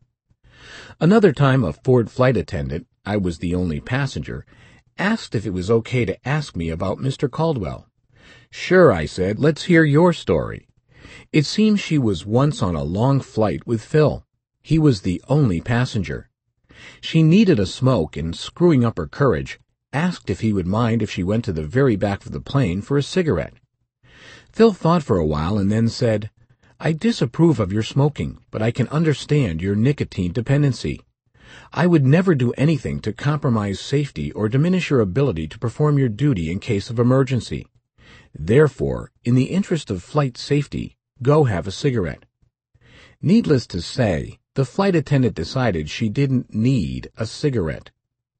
Another time a Ford flight attendant, I was the only passenger, asked if it was okay to ask me about Mister Caldwell. "Sure," I said, "let's hear your story." It seems she was once on a long flight with Phil. He was the only passenger. She needed a smoke and, screwing up her courage, asked if he would mind if she went to the very back of the plane for a cigarette. Phil thought for a while and then said, "I disapprove of your smoking, but I can understand your nicotine dependency. I would never do anything to compromise safety or diminish your ability to perform your duty in case of emergency. Therefore, in the interest of flight safety, go have a cigarette." Needless to say, the flight attendant decided she didn't need a cigarette.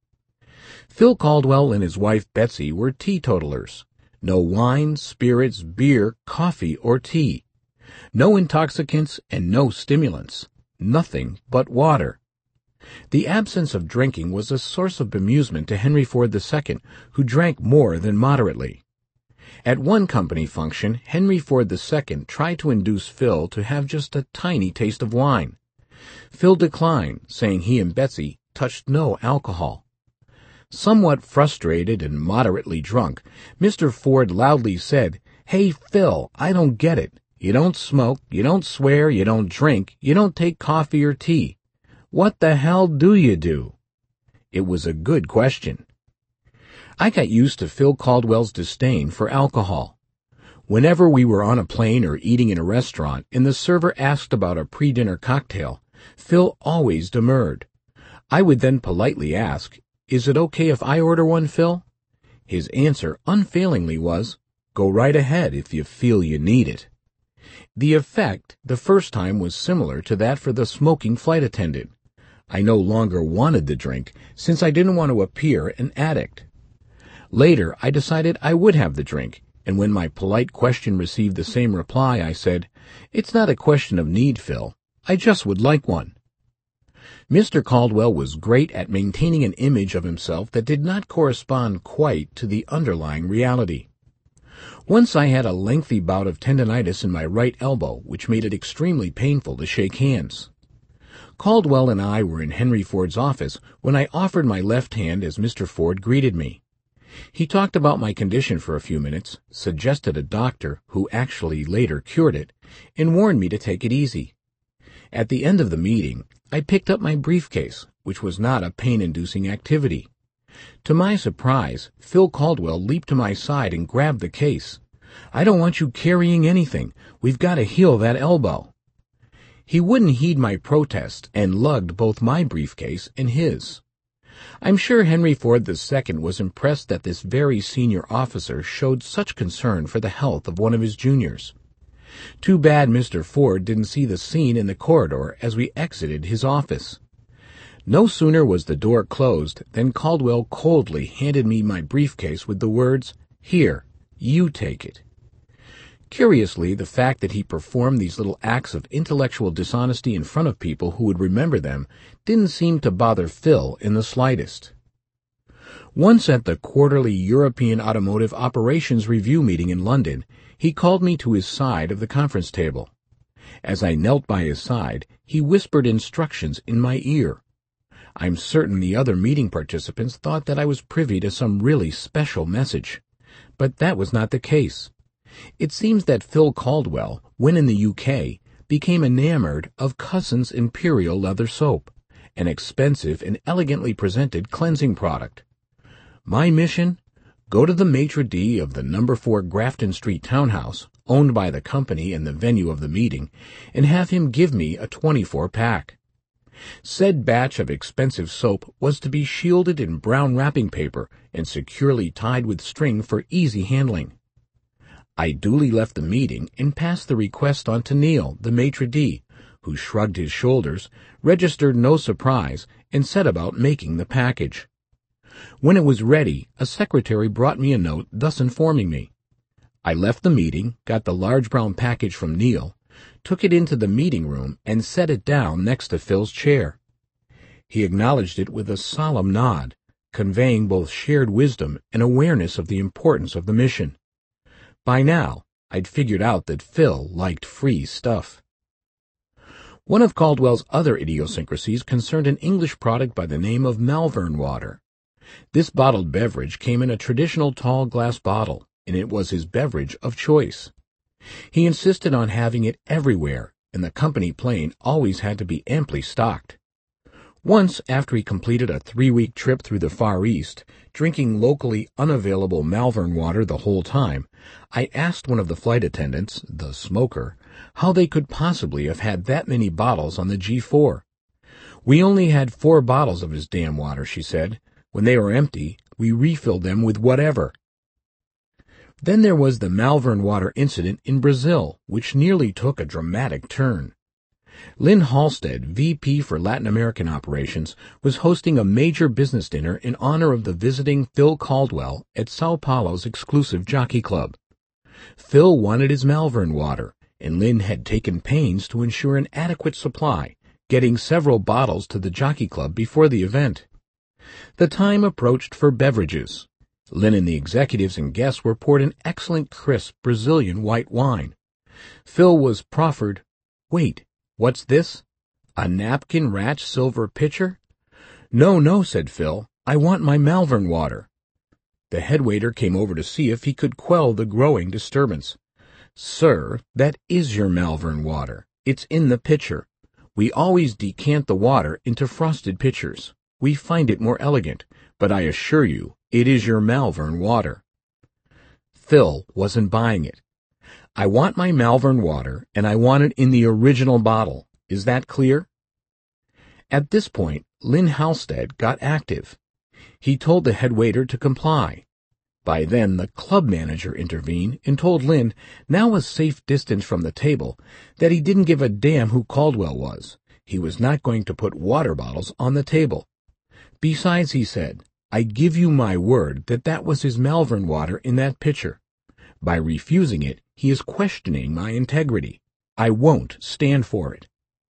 Phil Caldwell and his wife Betsy were teetotalers. No wine, spirits, beer, coffee, or tea. No intoxicants and no stimulants. Nothing but water. The absence of drinking was a source of bemusement to Henry Ford the Second, who drank more than moderately. At one company function, Henry Ford the Second tried to induce Phil to have just a tiny taste of wine. Phil declined, saying he and Betsy touched no alcohol. Somewhat frustrated and moderately drunk, Mister Ford loudly said, "Hey, Phil, I don't get it. You don't smoke, you don't swear, you don't drink, you don't take coffee or tea. What the hell do you do?" It was a good question. I got used to Phil Caldwell's disdain for alcohol. Whenever we were on a plane or eating in a restaurant and the server asked about a pre-dinner cocktail, Phil always demurred. I would then politely ask, "Is it okay if I order one, Phil?" His answer unfailingly was, "Go right ahead if you feel you need it." The effect the first time was similar to that for the smoking flight attendant. I no longer wanted the drink, since I didn't want to appear an addict. Later, I decided I would have the drink, and when my polite question received the same reply, I said, "It's not a question of need, Phil. I just would like one." Mister Caldwell was great at maintaining an image of himself that did not correspond quite to the underlying reality. Once I had a lengthy bout of tendinitis in my right elbow, which made it extremely painful to shake hands. Caldwell and I were in Henry Ford's office when I offered my left hand as Mister Ford greeted me. He talked about my condition for a few minutes, suggested a doctor, who actually later cured it, and warned me to take it easy. At the end of the meeting, I picked up my briefcase, which was not a pain-inducing activity. To my surprise, Phil Caldwell leaped to my side and grabbed the case. "I don't want you carrying anything. We've got to heal that elbow." He wouldn't heed my protest and lugged both my briefcase and his. I'm sure Henry Ford the Second was impressed that this very senior officer showed such concern for the health of one of his juniors. Too bad Mister Ford didn't see the scene in the corridor as we exited his office. No sooner was the door closed than Caldwell coldly handed me my briefcase with the words, "Here, you take it." Curiously, the fact that he performed these little acts of intellectual dishonesty in front of people who would remember them didn't seem to bother Phil in the slightest. Once at the quarterly European Automotive Operations Review meeting in London, he called me to his side of the conference table. As I knelt by his side, he whispered instructions in my ear. I'm certain the other meeting participants thought that I was privy to some really special message. But that was not the case. It seems that Phil Caldwell, when in the U K, became enamored of Cussons Imperial Leather Soap, an expensive and elegantly presented cleansing product. My mission? Go to the maitre d' of the number four Grafton Street townhouse, owned by the company and the venue of the meeting, and have him give me a twenty-four pack. Said batch of expensive soap was to be shielded in brown wrapping paper and securely tied with string for easy handling. I duly left the meeting and passed the request on to Neil, the maitre d', who shrugged his shoulders, registered no surprise, and set about making the package. When it was ready, a secretary brought me a note thus informing me. I left the meeting, got the large brown package from Neil, took it into the meeting room, and set it down next to Phil's chair. He acknowledged it with a solemn nod, conveying both shared wisdom and awareness of the importance of the mission. By now, I'd figured out that Phil liked free stuff. One of Caldwell's other idiosyncrasies concerned an English product by the name of Malvern water. This bottled beverage came in a traditional tall glass bottle, and it was his beverage of choice. He insisted on having it everywhere, and the company plane always had to be amply stocked. Once, after he completed a three-week trip through the Far East, drinking locally unavailable Malvern water the whole time, I asked one of the flight attendants, the smoker, how they could possibly have had that many bottles on the G four. We only had four bottles of his damn water, she said. When they were empty, we refilled them with whatever. Then there was the Malvern water incident in Brazil, which nearly took a dramatic turn. Lynn Halstead, V P for Latin American Operations, was hosting a major business dinner in honor of the visiting Phil Caldwell at Sao Paulo's exclusive jockey club. Phil wanted his Malvern water, and Lynn had taken pains to ensure an adequate supply, getting several bottles to the jockey club before the event. The time approached for beverages. Lynn and the executives and guests were poured an excellent crisp Brazilian white wine. Phil was proffered, "Wait, what's this? A napkin-wrapped silver pitcher?" "No, no," said Phil. "I want my Malvern water." The head waiter came over to see if he could quell the growing disturbance. "Sir, that is your Malvern water. It's in the pitcher. We always decant the water into frosted pitchers. We find it more elegant, but I assure you, it is your Malvern water." Phil wasn't buying it. "I want my Malvern water, and I want it in the original bottle. Is that clear?" At this point, Lynn Halstead got active. He told the head waiter to comply. By then, the club manager intervened and told Lynn, now a safe distance from the table, that he didn't give a damn who Caldwell was. He was not going to put water bottles on the table. Besides, he said, I give you my word that that was his Malvern water in that pitcher. By refusing it, he is questioning my integrity. I won't stand for it.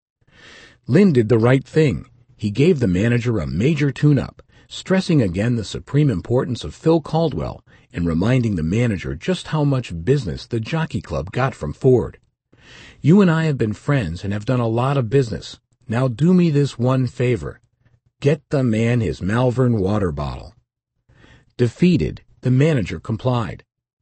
Lynn did the right thing. He gave the manager a major tune-up, stressing again the supreme importance of Phil Caldwell and reminding the manager just how much business the Jockey Club got from Ford. You and I have been friends and have done a lot of business. Now do me this one favor. Get the man his Malvern water bottle. Defeated, the manager complied.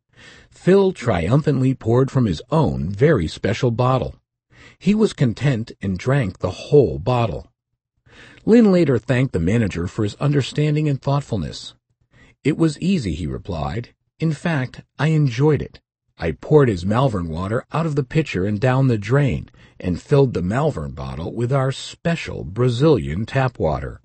Phil triumphantly poured from his own very special bottle. He was content and drank the whole bottle. Lynn later thanked the manager for his understanding and thoughtfulness. It was easy, he replied. In fact, I enjoyed it. I poured his Malvern water out of the pitcher and down the drain, and filled the Malvern bottle with our special Brazilian tap water.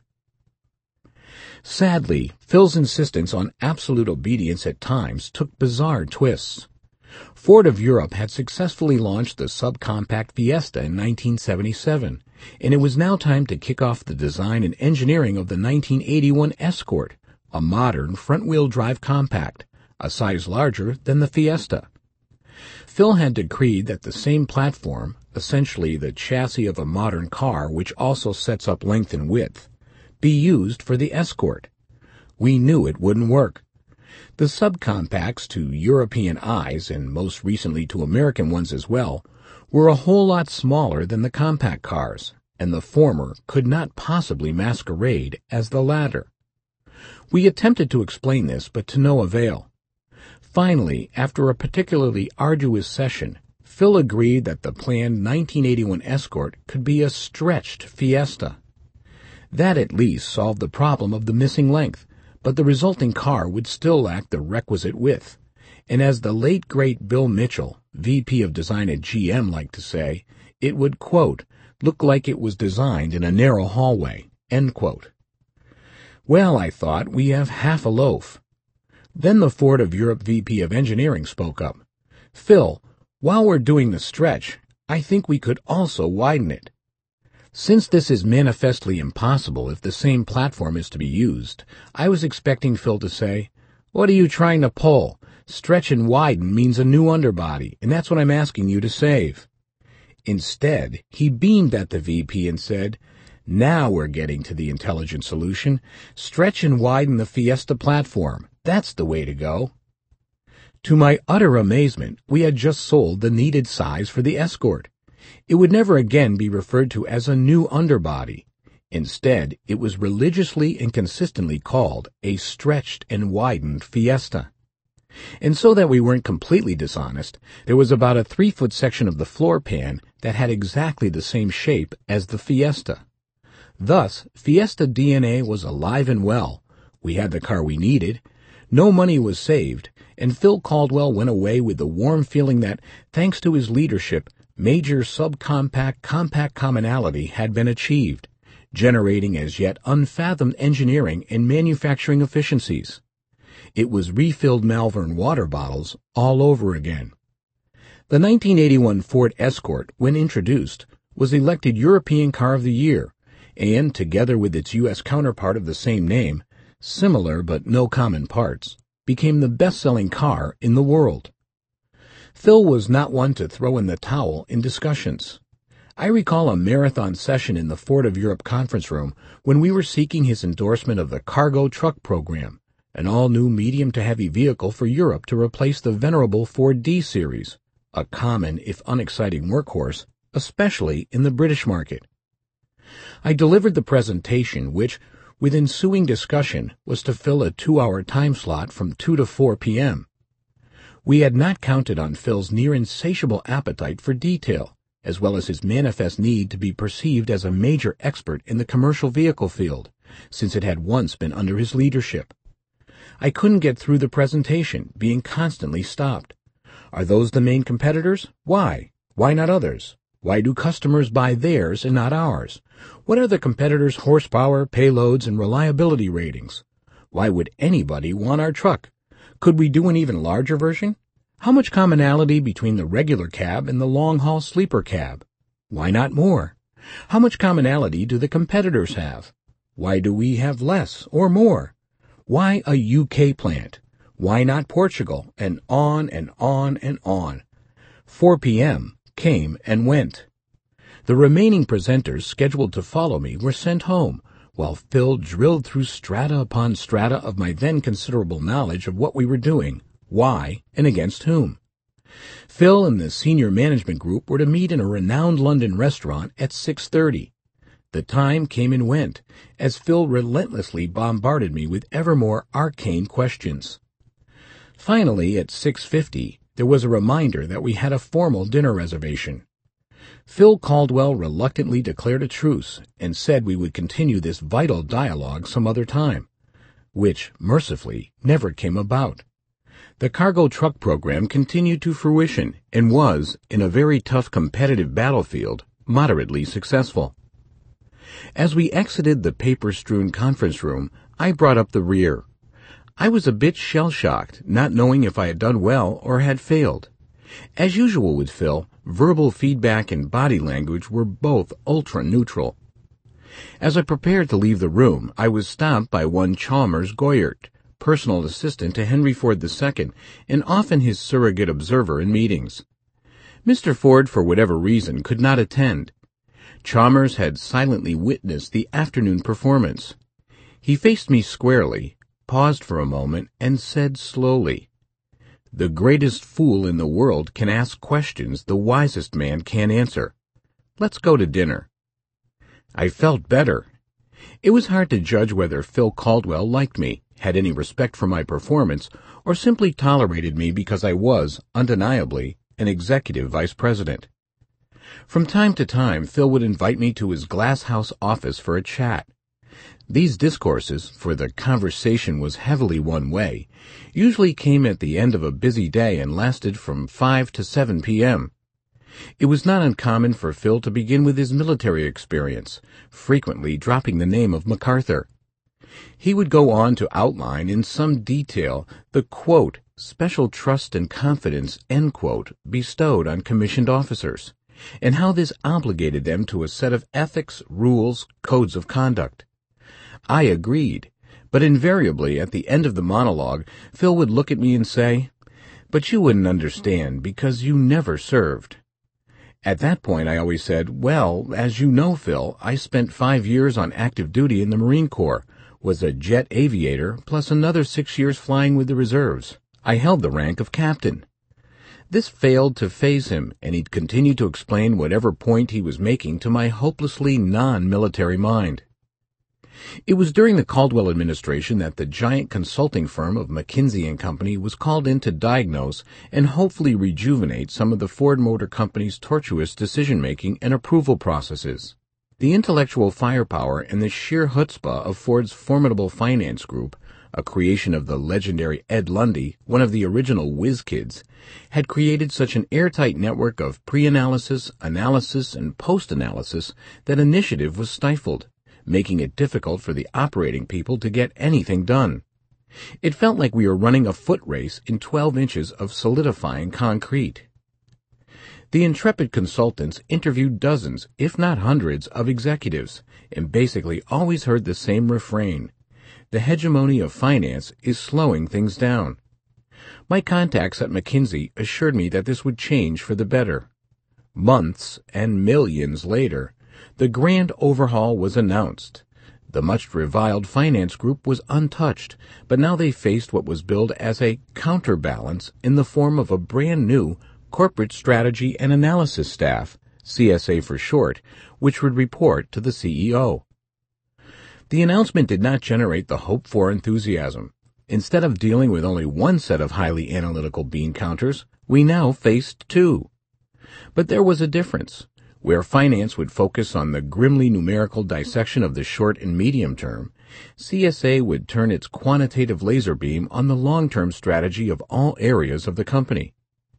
Sadly, Phil's insistence on absolute obedience at times took bizarre twists. Ford of Europe had successfully launched the subcompact Fiesta in nineteen seventy-seven, and it was now time to kick off the design and engineering of the nineteen eighty-one Escort, a modern front-wheel drive compact, a size larger than the Fiesta. Phil had decreed that the same platform, essentially the chassis of a modern car which also sets up length and width, be used for the Escort. We knew it wouldn't work. The subcompacts, to European eyes, and most recently to American ones as well, were a whole lot smaller than the compact cars, and the former could not possibly masquerade as the latter. We attempted to explain this, but to no avail. Finally, after a particularly arduous session, Phil agreed that the planned nineteen eighty-one Escort could be a stretched Fiesta. That at least solved the problem of the missing length, but the resulting car would still lack the requisite width. And as the late great Bill Mitchell, V P of Design at G M, liked to say, it would, quote, look like it was designed in a narrow hallway, end quote. Well, I thought, we have half a loaf. Then the Ford of Europe V P of Engineering spoke up. Phil, while we're doing the stretch, I think we could also widen it. Since this is manifestly impossible if the same platform is to be used, I was expecting Phil to say, what are you trying to pull? Stretch and widen means a new underbody, and that's what I'm asking you to save. Instead, he beamed at the V P and said, now we're getting to the intelligent solution. Stretch and widen the Fiesta platform. That's the way to go. To my utter amazement, we had just sold the needed size for the Escort. It would never again be referred to as a new underbody. Instead, it was religiously and consistently called a stretched and widened Fiesta. And so that we weren't completely dishonest, there was about a three-foot section of the floor pan that had exactly the same shape as the Fiesta. Thus, Fiesta D N A was alive and well. We had the car we needed. No money was saved, and Phil Caldwell went away with the warm feeling that, thanks to his leadership, major subcompact compact commonality had been achieved, generating as yet unfathomed engineering and manufacturing efficiencies. It was refilled Malvern water bottles all over again. The nineteen eighty-one Ford Escort, when introduced, was elected European Car of the Year, and, together with its U S counterpart of the same name, similar but no common parts, became the best-selling car in the world. Phil was not one to throw in the towel in discussions. I recall a marathon session in the Ford of Europe conference room when we were seeking his endorsement of the cargo truck program, an all-new medium-to-heavy vehicle for Europe to replace the venerable Ford D-Series, a common if unexciting workhorse, especially in the British market. I delivered the presentation which, with ensuing discussion, was to fill a two-hour time slot from two to four p.m. We had not counted on Phil's near-insatiable appetite for detail, as well as his manifest need to be perceived as a major expert in the commercial vehicle field, since it had once been under his leadership. I couldn't get through the presentation, being constantly stopped. Are those the main competitors? Why? Why not others? Why do customers buy theirs and not ours? What are the competitors' horsepower, payloads, and reliability ratings? Why would anybody want our truck? Could we do an even larger version? How much commonality between the regular cab and the long-haul sleeper cab? Why not more? How much commonality do the competitors have? Why do we have less or more? Why a U K plant? Why not Portugal? And on and on and on. four p.m. came and went. The remaining presenters scheduled to follow me were sent home, while Phil drilled through strata upon strata of my then considerable knowledge of what we were doing, why, and against whom. Phil and the senior management group were to meet in a renowned London restaurant at six thirty. The time came and went, as Phil relentlessly bombarded me with ever more arcane questions. Finally, at six fifty, there was a reminder that we had a formal dinner reservation. Phil Caldwell reluctantly declared a truce and said we would continue this vital dialogue some other time, which, mercifully, never came about. The cargo truck program continued to fruition and was, in a very tough competitive battlefield, moderately successful. As we exited the paper-strewn conference room, I brought up the rear. I was a bit shell-shocked, not knowing if I had done well or had failed. As usual with Phil, verbal feedback and body language were both ultra-neutral. As I prepared to leave the room, I was stopped by one Chalmers Goyert, personal assistant to Henry Ford the Second, and often his surrogate observer in meetings. Mister Ford, for whatever reason, could not attend. Chalmers had silently witnessed the afternoon performance. He faced me squarely, paused for a moment, and said slowly, "The greatest fool in the world can ask questions the wisest man can't answer. Let's go to dinner." I felt better. It was hard to judge whether Phil Caldwell liked me, had any respect for my performance, or simply tolerated me because I was, undeniably, an executive vice president. From time to time, Phil would invite me to his glass-house office for a chat. These discourses, for the conversation was heavily one way, usually came at the end of a busy day and lasted from five to seven p.m. It was not uncommon for Phil to begin with his military experience, frequently dropping the name of MacArthur. He would go on to outline in some detail the, quote, special trust and confidence, end quote, bestowed on commissioned officers, and how this obligated them to a set of ethics, rules, codes of conduct. I agreed, but invariably at the end of the monologue, Phil would look at me and say, "But you wouldn't understand because you never served." At that point I always said, "Well, as you know, Phil, I spent five years on active duty in the Marine Corps, was a jet aviator, plus another six years flying with the reserves. I held the rank of captain." This failed to faze him, and he'd continue to explain whatever point he was making to my hopelessly non-military mind. It was during the Caldwell administration that the giant consulting firm of McKinsey and Company was called in to diagnose and hopefully rejuvenate some of the Ford Motor Company's tortuous decision-making and approval processes. The intellectual firepower and the sheer chutzpah of Ford's formidable finance group, a creation of the legendary Ed Lundy, one of the original whiz kids, had created such an airtight network of pre-analysis, analysis, and post-analysis that initiative was stifled, making it difficult for the operating people to get anything done. It felt like we were running a foot race in twelve inches of solidifying concrete. The intrepid consultants interviewed dozens, if not hundreds, of executives, and basically always heard the same refrain: the hegemony of finance is slowing things down. My contacts at McKinsey assured me that this would change for the better. Months and millions later, the grand overhaul was announced. The much-reviled finance group was untouched, but now they faced what was billed as a counterbalance in the form of a brand-new corporate strategy and analysis staff, C S A for short, which would report to the C E O. The announcement did not generate the hoped-for enthusiasm. Instead of dealing with only one set of highly analytical bean counters, we now faced two. But there was a difference. Where finance would focus on the grimly numerical dissection of the short and medium term, C S A would turn its quantitative laser beam on the long-term strategy of all areas of the company.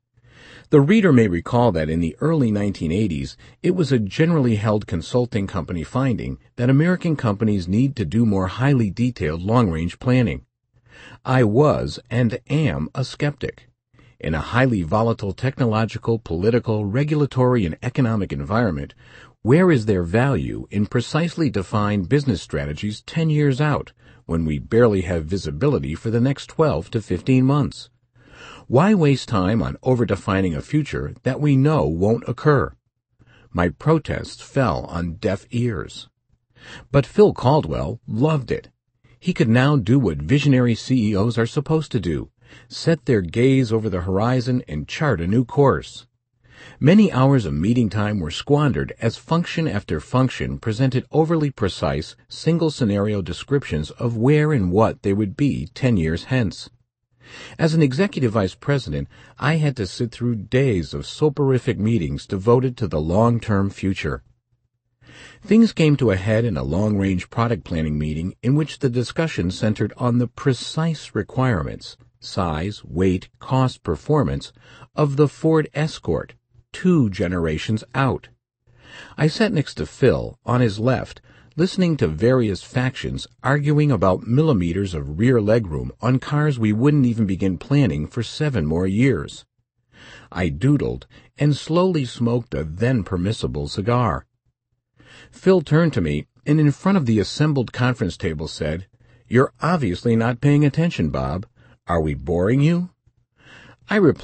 The reader may recall that in the early nineteen eighties, it was a generally held consulting company finding that American companies need to do more highly detailed long-range planning. I was and am a skeptic. In a highly volatile technological, political, regulatory, and economic environment, where is there value in precisely defined business strategies ten years out, when we barely have visibility for the next twelve to fifteen months? Why waste time on over-defining a future that we know won't occur? My protests fell on deaf ears. But Phil Caldwell loved it. He could now do what visionary C E Os are supposed to do: set their gaze over the horizon and chart a new course. Many hours of meeting time were squandered as function after function presented overly precise, single-scenario descriptions of where and what they would be ten years hence. As an executive vice president, I had to sit through days of soporific meetings devoted to the long-term future. Things came to a head in a long-range product planning meeting in which the discussion centered on the precise requirements, size, weight, cost, performance, of the Ford Escort, two generations out. I sat next to Phil, on his left, listening to various factions arguing about millimeters of rear legroom on cars we wouldn't even begin planning for seven more years. I doodled and slowly smoked a then-permissible cigar. Phil turned to me and in front of the assembled conference table said, "You're obviously not paying attention, Bob. Are we boring you?" I replied,